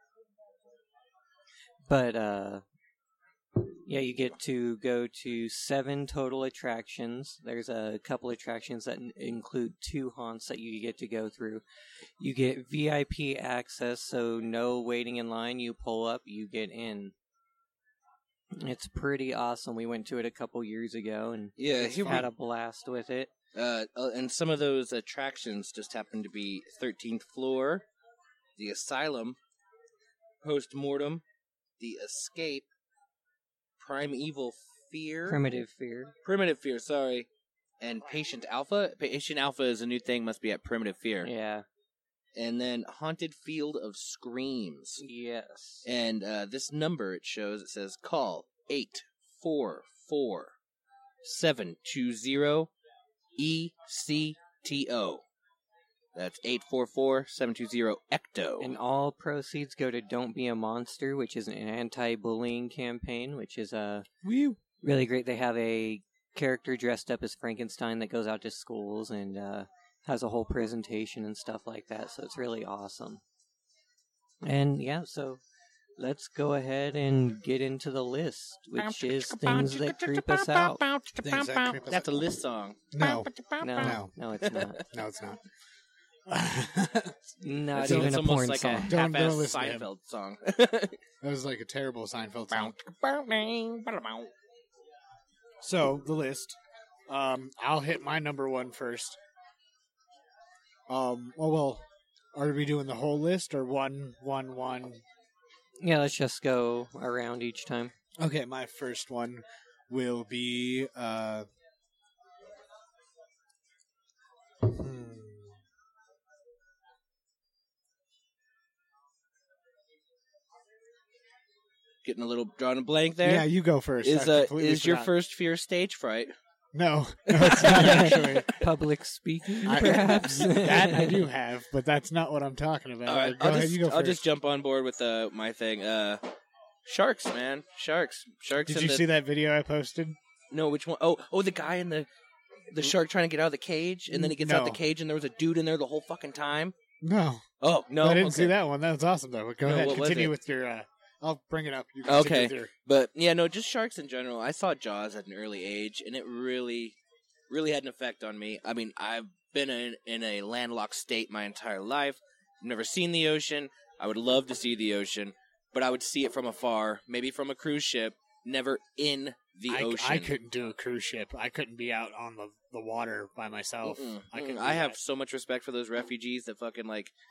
But yeah, you get to go to 7 total attractions. There's a couple attractions that include 2 haunts that you get to go through. You get VIP access, so no waiting in line. You pull up, you get in. It's pretty awesome. We went to it a couple years ago and Yeah, had a blast with it. and some of those attractions just happen to be 13th Floor, the Asylum, Post-Mortem, the Escape, Primeval Fear, Primitive Fear, sorry, and Patient Alpha. Patient Alpha is a new thing, must be at Primitive Fear. Yeah. And then Haunted Field of Screams. Yes. And this number it shows, it says call 844-720-ECTO. That's 844-720-ECTO. And all proceeds go to Don't Be a Monster, which is an anti-bullying campaign, which is really great. They have a character dressed up as Frankenstein that goes out to schools and has a whole presentation and stuff like that, so it's really awesome. And yeah, so let's go ahead and get into the list, which is things that creep us out. Things that creep us That's a out. list song. No, No, it's not. no, it's not. Not It's even a almost porn like song. a Don't half-ass listen to him. Seinfeld song. That was like a terrible Seinfeld song. So the list. I'll hit my number 1 first. Well, are we doing the whole list or one? Yeah, let's just go around each time. Okay, my first one will be Getting a little drawing a blank there. Yeah, you go first. Is I completely is your forgot. first fear stage fright? No, it's not actually. Public speaking, I- perhaps? That I do have, but that's not what I'm talking about. All right, Go ahead, you go I'll first. just jump on board with my thing. Sharks, man, sharks. Did you see that video I posted? No, which one? Oh, the guy in the shark trying to get out of the cage, and then he gets out No. the cage, and there was a dude in there the whole fucking time. No, Oh no, I didn't okay. see that one. That was awesome though. But go No, ahead, what was continue it? with your. I'll bring it up. You Okay. continue with But yeah, no, just sharks in general. I saw Jaws at an early age, and it really had an effect on me. I mean, I've been in a landlocked state my entire life. I've never seen the ocean. I would love to see the ocean, but I would see it from afar, maybe from a cruise ship, never in the ocean. I couldn't do a cruise ship. I couldn't be out on the water by myself. Mm-mm, I couldn't. I do have that. so much respect for those refugees that fucking like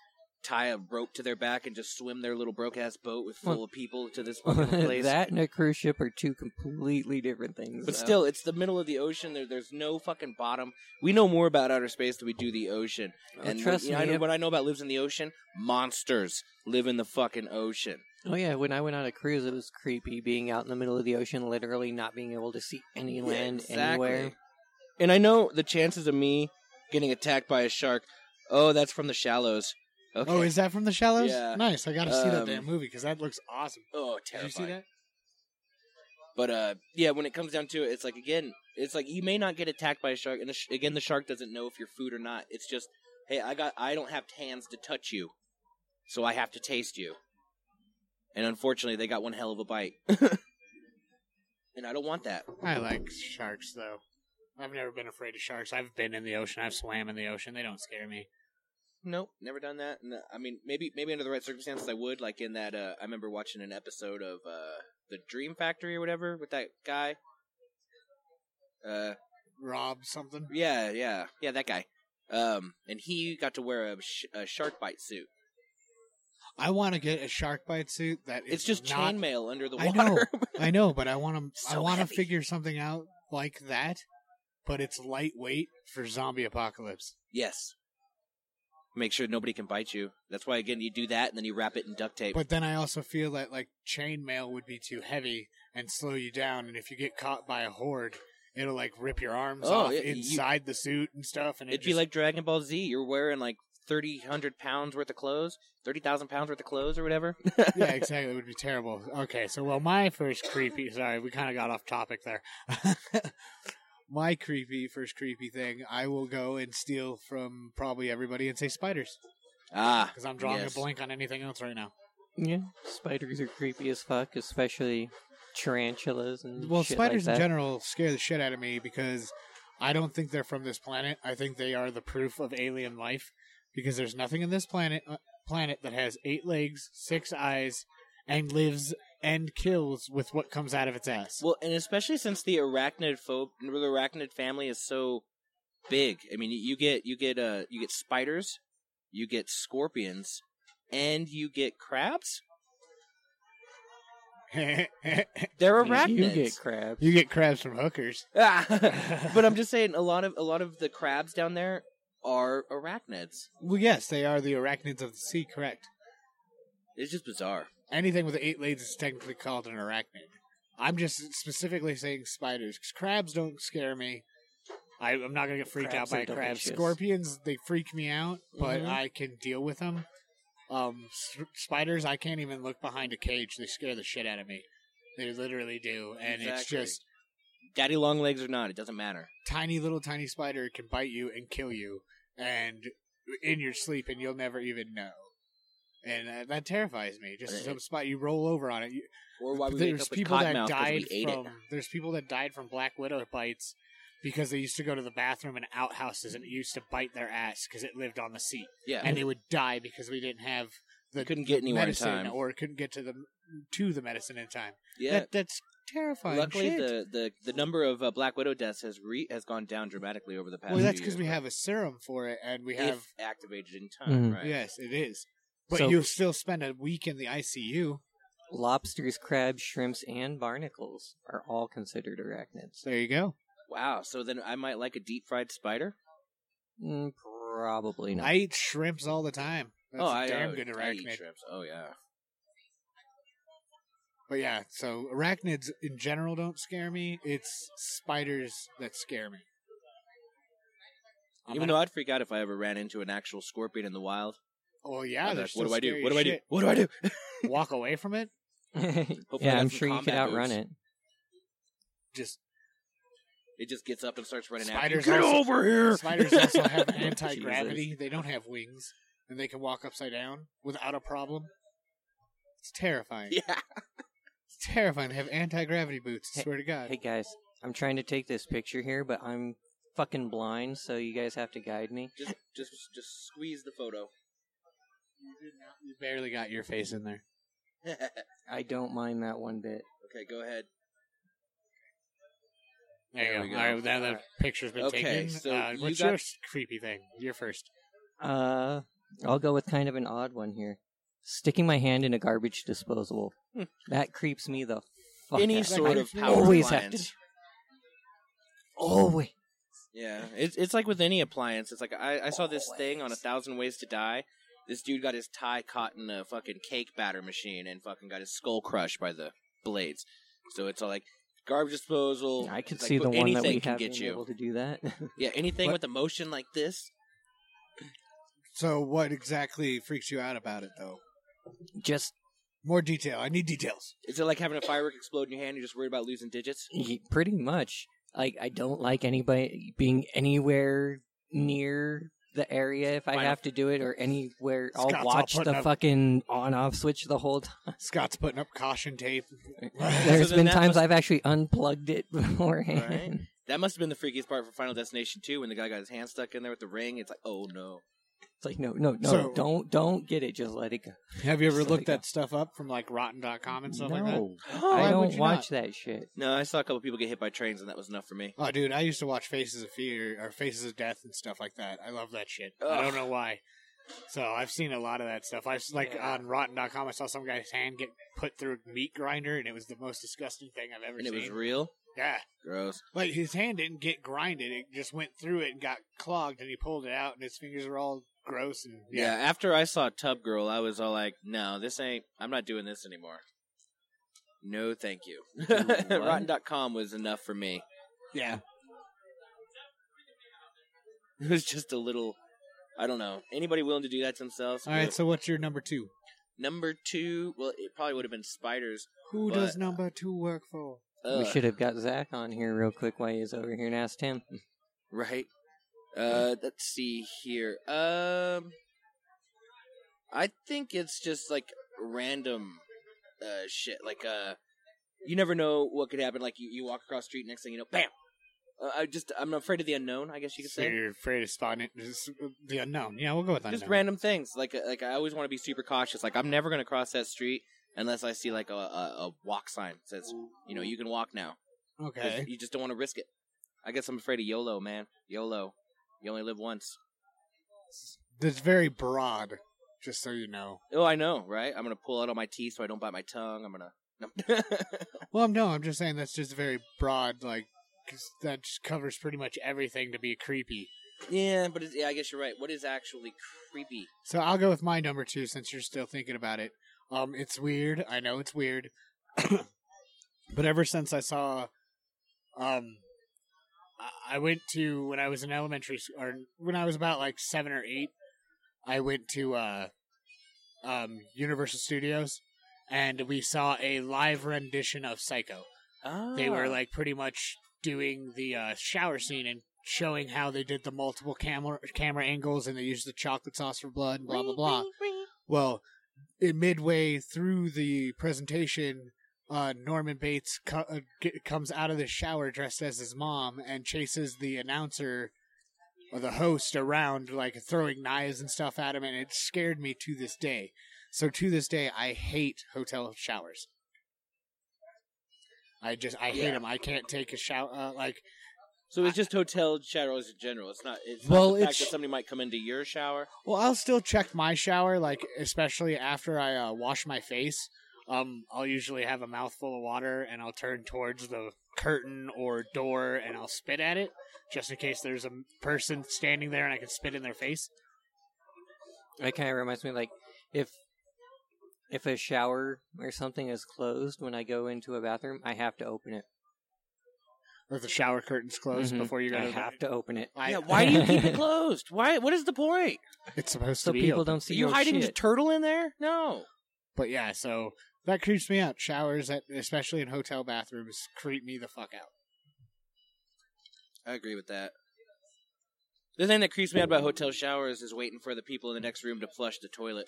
tie a rope to their back and just swim their little broke-ass boat with full of people to this fucking place. That and a cruise ship are two completely different things. But though. still, it's the middle of the ocean. There's no fucking bottom. We know more about outer space than we do the ocean. And trust me. what I know about lives in the ocean, monsters live in the fucking ocean. Oh yeah, when I went on a cruise, it was creepy being out in the middle of the ocean, literally not being able to see any land anywhere. And I know the chances of me getting attacked by a shark, that's from The Shallows. Okay. Oh, is that from The Shallows? Yeah. Nice. I got to see that damn movie because that looks awesome. Oh, Did you terrifying. see that? But, when it comes down to it, it's like, again, you may not get attacked by a shark, and again, the shark doesn't know if you're food or not. It's just, hey, I don't have hands to touch you, so I have to taste you. And unfortunately, they got one hell of a bite. And I don't want that. I like sharks, though. I've never been afraid of sharks. I've been in the ocean. I've swam in the ocean. They don't scare me. Nope, never done that. And, I mean, maybe under the right circumstances I would. Like in that, I remember watching an episode of the Dream Factory or whatever with that guy. Rob something? Yeah, that guy. And he got to wear a shark bite suit. I want to get a shark bite suit that is It's just not... chainmail under the water. I know, but I want to. So I want to heavy. figure something out like that, but it's lightweight for zombie apocalypse. Yes. Make sure nobody can bite you. That's why, again, you do that and then you wrap it in duct tape. But then I also feel that like chainmail would be too heavy and slow you down, and if you get caught by a horde, it'll like rip your arms off inside the suit and stuff. And it'd be like Dragon Ball Z. You're wearing like 3,000 pounds worth of clothes, 30,000 pounds worth of clothes, or whatever. Yeah, exactly. It would be terrible. Okay, so my first creepy. Sorry, we kind of got off topic there. My first creepy thing, I will go and steal from probably everybody and say spiders. Because I'm drawing a blank on anything else right now. Yeah, spiders are creepy as fuck, especially tarantulas and shit spiders like in that. general scare the shit out of me because I don't think they're from this planet. I think they are the proof of alien life because there's nothing in this planet that has 8 legs, 6 eyes, and lives and kills with what comes out of its ass. Well, and especially since the arachnid family is so big. I mean, you get spiders, you get scorpions, and you get crabs. They're arachnids. You get crabs. You get crabs from hookers. But I'm just saying, a lot of the crabs down there are arachnids. Well, yes, they are the arachnids of the sea, correct. It's just bizarre. Anything with 8 legs is technically called an arachnid. I'm just specifically saying spiders, because crabs don't scare me. I'm not going to get freaked Crabs out by are a crab. delicious. Scorpions, they freak me out, but Mhm. I can deal with them. Spiders, I can't even look behind a cage. They scare the shit out of me. They literally do. And it's Exactly. just Daddy long legs or not, it doesn't matter. tiny spider can bite you and kill you and in your sleep, and you'll never even know. And that terrifies me. Just some spot you roll over on it. Or why we wake There's up with people cotton that mouth because died we ate from. There's people that died from black widow bites because they used to go to the bathroom in outhouses and it used to bite their ass because it lived on the seat, it. Yeah, and they would die because we didn't have the couldn't get anywhere in medicine time. or couldn't get to the medicine in time. Yeah. That's terrifying. Luckily, shit. the number of Black Widow deaths has gone down dramatically over the past. Well, that's few because years, we right? have a serum for it, and we have. If activated in time, Mhm. right? Yes, it is. But So- you'll still spend a week in the ICU. Lobsters, crabs, shrimps, and barnacles are all considered arachnids. There you go. Wow. So then I might like a deep fried spider. Probably not. I eat shrimps all the time. That's a damn good I eat arachnid. shrimps. Oh yeah. But yeah, so arachnids in general don't scare me. It's spiders that scare me. Even though I'd freak out if I ever ran into an actual scorpion in the wild. Oh yeah, I'd be they're like, what still do I do? scary What do as I do? shit. What do I do? Walk away from it? Hopefully I yeah, got I'm some sure you could combat outrun moves. it. Just It just gets up and starts running Spiders after you. Get also- over here! spiders also have anti-gravity. Jesus. They don't have wings, and they can walk upside down without a problem. It's terrifying. Yeah. It's terrifying. They have anti-gravity boots. I Hey- swear to God. Hey guys, I'm trying to take this picture here, but I'm fucking blind, so you guys have to guide me. Just squeeze the photo. You barely got your face in there. Okay, I don't mind that one bit. go ahead. There There you we go. go. All right, now the picture's been Okay, taken. so you what's got- your creepy thing? You're first. I I'll go with kind of an odd one here. Sticking my hand in a garbage disposal. That creeps me the fuck Any out. sort I of power always have to. appliance. Always. Yeah, it's like with any appliance. It's like I saw this thing on 1,000 Ways to Die. This dude got his tie caught in a fucking cake batter machine and fucking got his skull crushed by the blades. So it's all like garbage disposal. I could it's see like, the one that we anything can have get been you. able to do that. Yeah, anything What? with a motion like this. So what exactly freaks you out about it, though? Just More detail. I need details. Is it like having a firework explode in your hand? You're just worried about losing digits. pretty much. Like, I don't like anybody being anywhere near the area if I Final- have to do it, or anywhere. I'll Scott's all watch putting the up- fucking on-off switch the whole time. Scott's putting up caution tape. There's then been that times must- I've actually unplugged it beforehand. Right. That must have been the freakiest part for Final Destination 2 when the guy got his hand stuck in there with the ring. It's like, oh no. It's like, no, So- don't get it. Just let it go. Have you ever Just let looked it go. that stuff up from like Rotten.com and stuff like that? No, Why I would don't you watch that shit. No, I saw a couple people get hit by trains and that was enough for me. Oh, dude, I used to watch Faces of Fear or Faces of Death and stuff like that. I love that shit. I Ugh. don't know why. So I've seen a lot of that stuff. I like on Rotten.com. I saw some guy's hand get put through a meat grinder, and it was the most disgusting thing I've ever And it seen. was real? Yeah, Gross. like his hand didn't get grinded; it just went through it and got clogged, and he pulled it out, and his fingers were all gross. And Yeah, after I saw Tub Girl, I was all like, no, I'm not doing this anymore. No, thank you. Rotten.com was enough for me. yeah. It was just a little, I don't know. Anybody willing to do that to themselves? All right, so what's your number 2? Number 2, well, it probably would have been Spiders. Who But- does number 2 work for? We should have got Zach on here real quick while he's over here and asked him. Right. Let's see here. I think it's just like random shit. Like you never know what could happen. Like you walk across the street, next thing you know, bam. I'm afraid of the unknown. I guess you could So say. you're afraid of spotting the unknown. Yeah, we'll go with unknown. Just random things. Like I always want to be super cautious. Like I'm never gonna cross that street unless I see like a walk sign that says, you can walk now. 'Cause Okay. You just don't want to risk it. I guess I'm afraid of YOLO, man. YOLO. You only live once. That's very broad, just so you know. Oh, I know, right? I'm gonna pull out all my teeth so I don't bite my tongue. I'm gonna. No. Well, no, I'm just saying that's just very broad, like, 'cause that just covers pretty much everything to be creepy. Yeah, but I guess you're right. What is actually creepy? So I'll go with my number 2 since you're still thinking about it. It's weird. I know it's weird. But ever since I saw, I went to, when I was in elementary school, or when I was about like 7 or 8, I went to Universal Studios, and we saw a live rendition of Psycho. Oh. They were like pretty much doing the shower scene and showing how they did the multiple camera angles, and they used the chocolate sauce for blood and blah blah blah. Well, midway through the presentation, Norman Bates comes out of the shower dressed as his mom and chases the announcer or the host around, like throwing knives and stuff at him, and it scared me to this day. So to this day, I hate hotel showers. I hate them. I can't take a shower. So it's just hotel showers in general. It's not. It's Well, not the fact it's- that somebody might come into your shower. Well, I'll still check my shower, like especially after I wash my face. I'll usually have a mouthful of water, and I'll turn towards the curtain or door, and I'll spit at it, just in case there's a person standing there and I can spit in their face. That kind of reminds me, like, if a shower or something is closed when I go into a bathroom, I have to open it. Or if the shower curtain's closed Mhm. before you go I to have to open it. Yeah, why do you keep it closed? Why? What is the point? It's supposed So to be people open. don't see Are you your hiding shit. the turtle in there? No. But yeah, so that creeps me out. Showers, especially in hotel bathrooms, creep me the fuck out. I agree with that. The thing that creeps me out about hotel showers is waiting for the people in the next room to flush the toilet.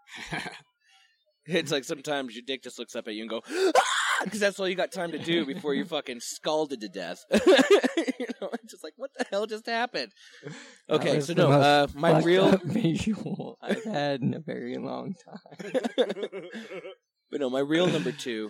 It's like sometimes your dick just looks up at you and go, because that's all you got time to do before you're fucking scalded to death. It's just like, what the hell just happened? That Okay, was so the no, most my fucked real up visual I've had in a very long time. But no, my real number 2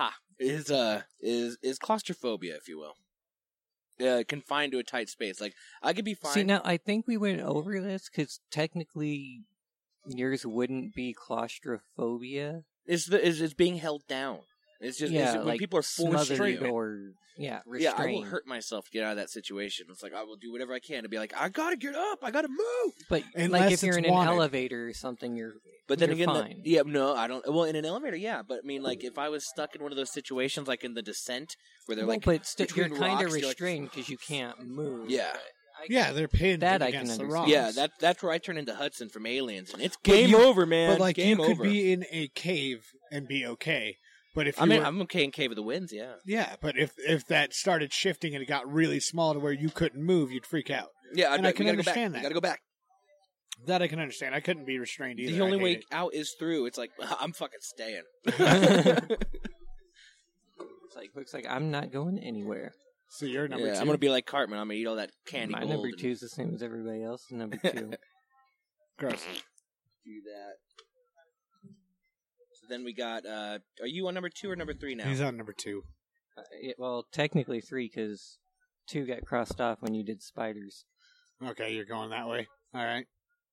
is claustrophobia, if you will. Confined to a tight space. Like I could be fine. See, now I think we went over this because technically yours wouldn't be claustrophobia. It's being held down. It's just when like people are forced smothered to or restrained. Yeah, I will hurt myself to get out of that situation. It's like I will do whatever I can to be like, I gotta get up, I gotta move. But Unless like if you're it's in an wanted. elevator or something, But then you're again, fine. no, I don't. Well, in an elevator, yeah. But I mean, like if I was stuck in one of those situations, like in The Descent, where they're like, but you're between kind of rocks, you're like- restrained because you can't move. Yeah. Yeah, they're pinned That I against can the understand. rocks. Yeah, that's where I turn into Hudson from Aliens, and it's But game you- over, man. But like game you could over. be in a cave and be okay. But if you I mean, were- I'm okay in Cave of the Winds, yeah. yeah, but if that started shifting and it got really small to where you couldn't move, you'd freak out. Yeah, And I can we gotta understand go back. that. We gotta go back. That I can understand. I couldn't be restrained either. The only I'd way hate it. out is through. It's like I'm fucking staying. It's like looks like I'm not going anywhere. So you're number Yeah, two. I'm gonna be like Cartman. I'm gonna eat all that candy My gold. number and 2 is the same as everybody else. Number 2. Gross. Do that. So then we got. Are you on number 2 or number 3 now? He's on number 2. Well, technically 3 because 2 got crossed off when you did spiders. Okay, you're going that way. All right.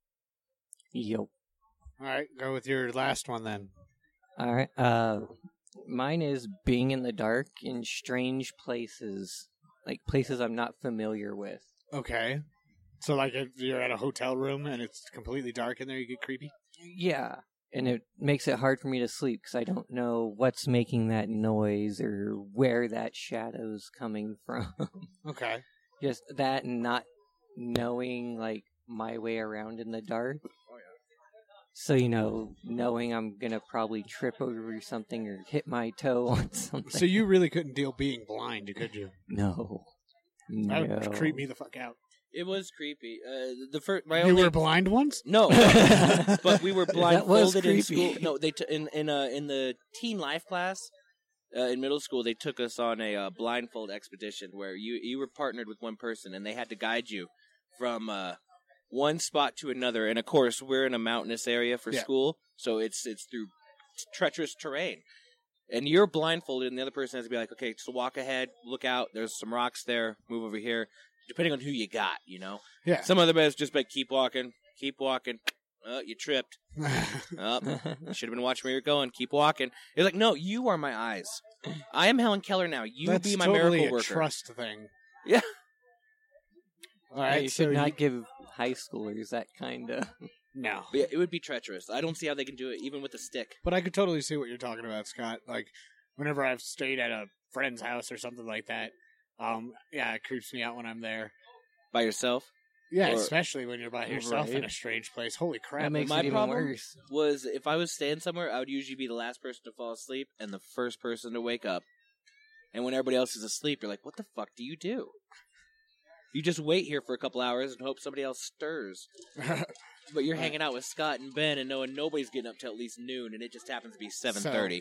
Yo. All right, go with your last one then. All right. Mine is being in the dark in strange places, like places I'm not familiar with. Okay. So like if you're at a hotel room and it's completely dark in there, you get creepy? Yeah, and it makes it hard for me to sleep because I don't know what's making that noise or where that shadow's coming from. Okay. Just that and not knowing like my way around in the dark. So, knowing I'm going to probably trip over something or hit my toe on something. So you really couldn't deal being blind, could you? No. That would creep me the fuck out. It was creepy. The first, You were blind once? no, but we were That was blindfolded in creepy. school. No, they in the teen life class in middle school. They took us on a blindfold expedition where you were partnered with one person and they had to guide you from one spot to another. And of course, we're in a mountainous area for Yeah. school, so it's through treacherous terrain. And you're blindfolded, and the other person has to be like, okay, so walk ahead, look out, there's some rocks there, move over here, depending on who you got, Yeah. Some other guys just like, keep walking. You tripped. Oh, should have been watching where you're going. Keep walking. It's like, no, you are my eyes. I am Helen Keller now. You That's be my totally miracle a worker. trust thing. Yeah. All right, you so should not give high schoolers that kind of... No. But yeah, it would be treacherous. I don't see how they can do it, even with a stick. But I could totally see what you're talking about, Scott. Like, whenever I've stayed at a friend's house or something like that, yeah, it creeps me out when I'm there. By yourself? Yeah, Or- especially when you're by yourself in Right. a strange place. Holy crap. That makes my it even problem worse. Was if I was staying somewhere, I would usually be the last person to fall asleep and the first person to wake up. And when everybody else is asleep, you're like, what the fuck do? You just wait here for a couple hours and hope somebody else stirs. But you're hanging out with Scott and Ben and knowing nobody's getting up till at least noon, and it just happens to be 7:30.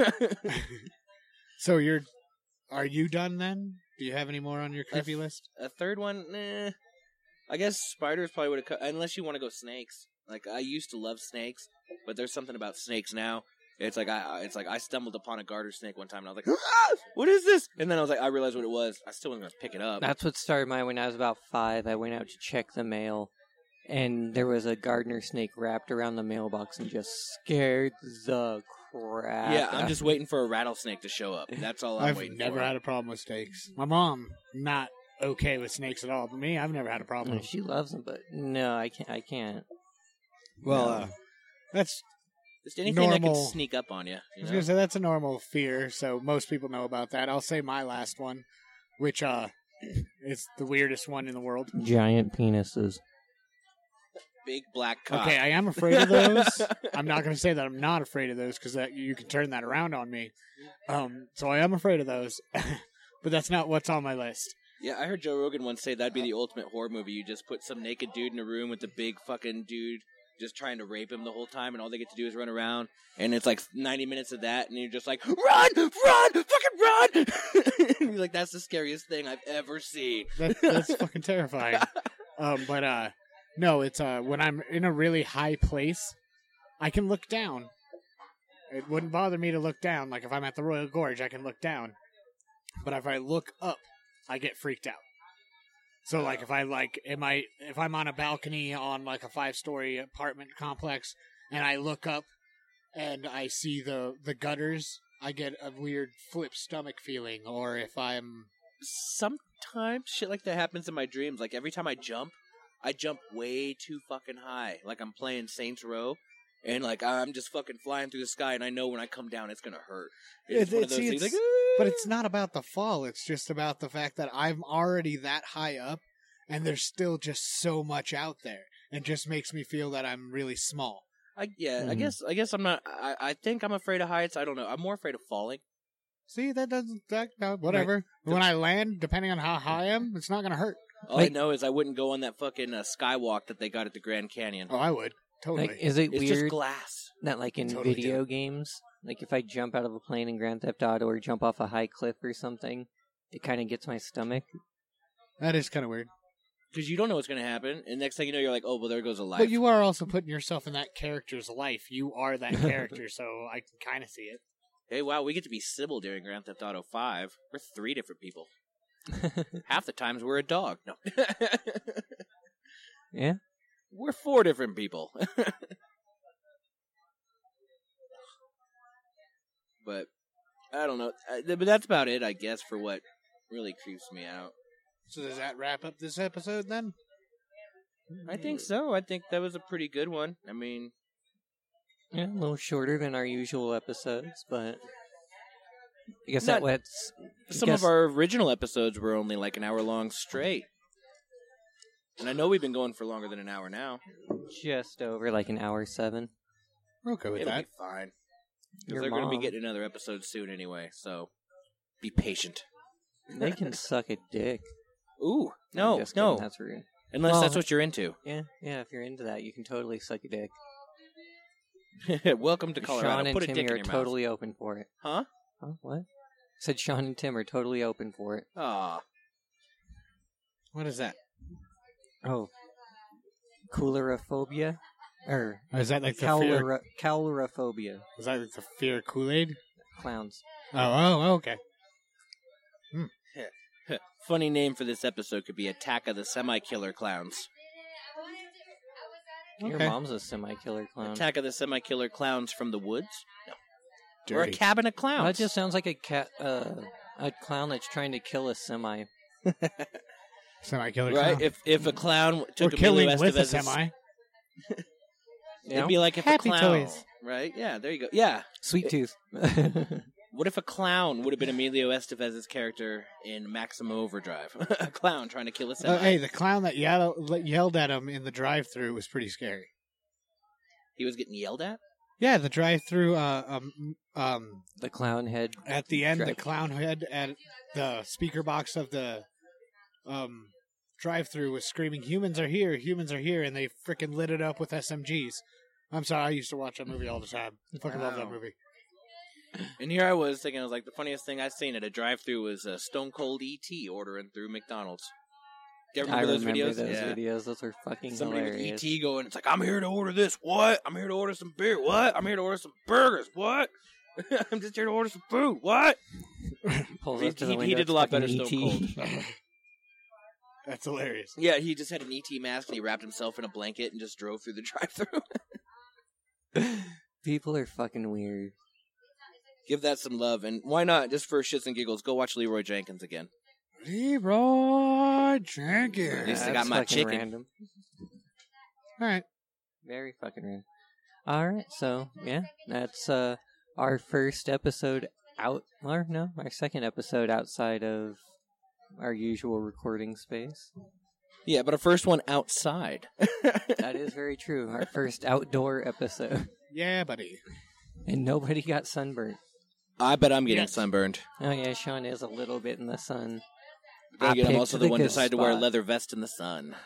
So are you done then? Do you have any more on your creepy list? A third one, nah. I guess spiders probably would have unless you want to go snakes. Like I used to love snakes, but there's something about snakes now. It's like I stumbled upon a garter snake one time and I was like, ah, what is this? And then I realized what it was. I still wasn't gonna pick it up. That's what started mine when I was about 5. I went out to check the mail, and there was a gardener snake wrapped around the mailbox and just scared the crap. Yeah, out I'm just waiting for a rattlesnake to show up. That's all I'm I've waiting never for. had a problem with snakes. My mom, not okay with snakes at all. But me, I've never had a problem. She loves them, but no, I can't. Well, that's Just anything that normal. can sneak up on you. I was gonna say that's a normal fear, so most people know about that. I'll say my last one, which is the weirdest one in the world. Giant penises. Big black cock. Okay, I am afraid of those. I'm not gonna say that I'm not afraid of those because you can turn that around on me. So I am afraid of those, but that's not what's on my list. Yeah, I heard Joe Rogan once say that'd be the ultimate horror movie. You just put some naked dude in a room with a big fucking dude just trying to rape him the whole time, and all they get to do is run around, and it's like 90 minutes of that, and you're just like, run, fucking run! And he's like, that's the scariest thing I've ever seen. That's fucking terrifying. But no, it's when I'm in a really high place, I can look down. It wouldn't bother me to look down. Like if I'm at the Royal Gorge, I can look down. But if I look up, I get freaked out. So like if I'm on a balcony on like a 5-story apartment complex and I look up and I see the gutters, I get a weird flip stomach feeling. Or if I'm Sometimes shit like that happens in my dreams. Like every time I jump way too fucking high. Like I'm playing Saints Row, and like I'm just fucking flying through the sky, and I know when I come down, it's gonna hurt. It's one of those things. Like, but it's not about the fall. It's just about the fact that I'm already that high up, and there's still just so much out there. It just makes me feel that I'm really small. I guess I'm not. I think I'm afraid of heights. I don't know. I'm more afraid of falling. See, whatever. Right. When I land, depending on how high I am, it's not gonna hurt. All I know is I wouldn't go on that fucking skywalk that they got at the Grand Canyon. Oh, I would. Totally. Like, is it it's weird just glass. that, like, in totally video games, like, if I jump out of a plane in Grand Theft Auto or jump off a high cliff or something, it kind of gets my stomach? That is kind of weird. Because you don't know what's going to happen, and next thing you know, you're like, oh, well, there goes a life. But you are also putting yourself in that character's life. You are that character, so I can kind of see it. Hey, wow, we get to be Sybil during Grand Theft Auto 5. We're 3 different people. Half the times we're a dog. No. Yeah? We're 4 different people. But, I don't know. But that's about it, I guess, for what really creeps me out. So does that wrap up this episode, then? I think so. I think that was a pretty good one. I mean... Yeah, a little shorter than our usual episodes, but... I guess Not- that lets... Some of our original episodes were only like an hour long straight. And I know we've been going for longer than an hour now. Just over, like, an hour 7. We're okay with It'll that. be fine. Because Your they're going to be mom. getting another episode soon anyway, so be patient. They can suck a dick. Ooh, I'm no, just kidding, no. That's rude. Unless Well, that's what you're into. Yeah, if you're into that, you can totally suck a dick. Welcome to Colorado. Sean and Put a Timmy dick in are your totally open for it. mouth. Huh? What? Said Sean and Tim are totally open for it. Huh? Aw. What is that? Oh. Coulrophobia? Or Is that like the fear? Coulrophobia. Is that like the fear of Kool-Aid? Clowns. Oh, okay. Funny name for this episode could be Attack of the Semi-Killer Clowns. Your Okay. mom's a semi-killer clown. Attack of the Semi-Killer Clowns from the Woods? No. Or a Dirty. Cabin of Clowns. That just sounds like a clown that's trying to kill a semi. Semi-killer Right? clown. If a clown took Or Emilio killing with a Estevez's- semi. It'd be like if Happy a clown, toys. right? Yeah, there you go. Yeah. Sweet tooth. What if a clown would have been Emilio Estevez's character in Maximum Overdrive? A clown trying to kill a semi. Hey, the clown that yelled at him in the drive-thru was pretty scary. He was getting yelled at? Yeah, the drive-thru. The clown head. At the end, the Drive- clown head at the speaker box of the drive-thru was screaming, humans are here," and they freaking lit it up with SMGs. I'm sorry, I used to watch that movie all the time. I fucking love that Wow. movie. And here I was thinking, I was like, the funniest thing I've seen at a drive-thru was Stone Cold E.T. ordering through McDonald's. Do you I remember those remember videos? those Yeah. videos. Those were fucking Somebody hilarious. with E.T. going, it's like, I'm here to order this. What? I'm here to order some beer. What? I'm here to order some burgers. What? I'm just here to order some food. What? Pulls He- up to the he window, did it's a lot fucking better Stone E.T. That's hilarious. Yeah, he just had an E.T. mask and he wrapped himself in a blanket and just drove through the drive-thru. People are fucking weird. Give that some love. And why not, just for shits and giggles, go watch Leroy Jenkins again. Leroy Jenkins. At least I That's got my fucking chicken. Random. All right. Very fucking random. Alright, so, yeah, that's our first episode out, or no, our second episode outside of our usual recording space. Yeah, but our first one outside. That is very true. Our first outdoor episode. Yeah, buddy. And nobody got sunburnt. I bet I'm getting Yes. sunburned. Oh yeah, Sean is a little bit in the sun. Then again, I'm picked also the one good decided to wear a spot. leather vest in the sun.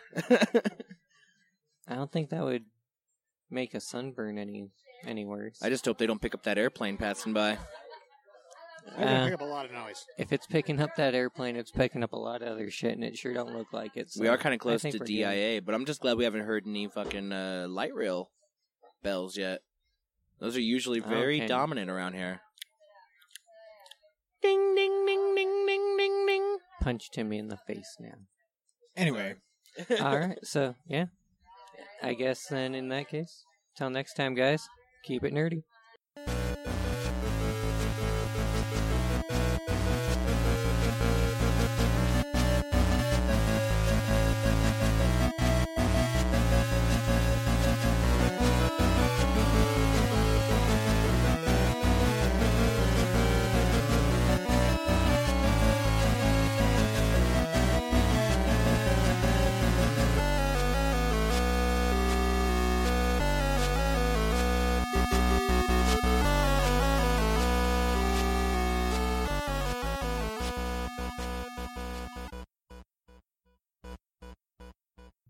I don't think that would make a sunburn any worse. I just hope they don't pick up that airplane passing by. I can pick up a lot of noise. If it's picking up that airplane, it's picking up a lot of other shit, and it sure don't look like it. So We are kind of I close think to we're good. DIA, but I'm just glad we haven't heard any fucking light rail bells yet. Those are usually very Okay. dominant around here. Ding, ding, ding, ding, ding, ding, ding. Punch Timmy in the face now. Anyway, All right. So, yeah. I guess then in that case, till next time, guys, keep it nerdy.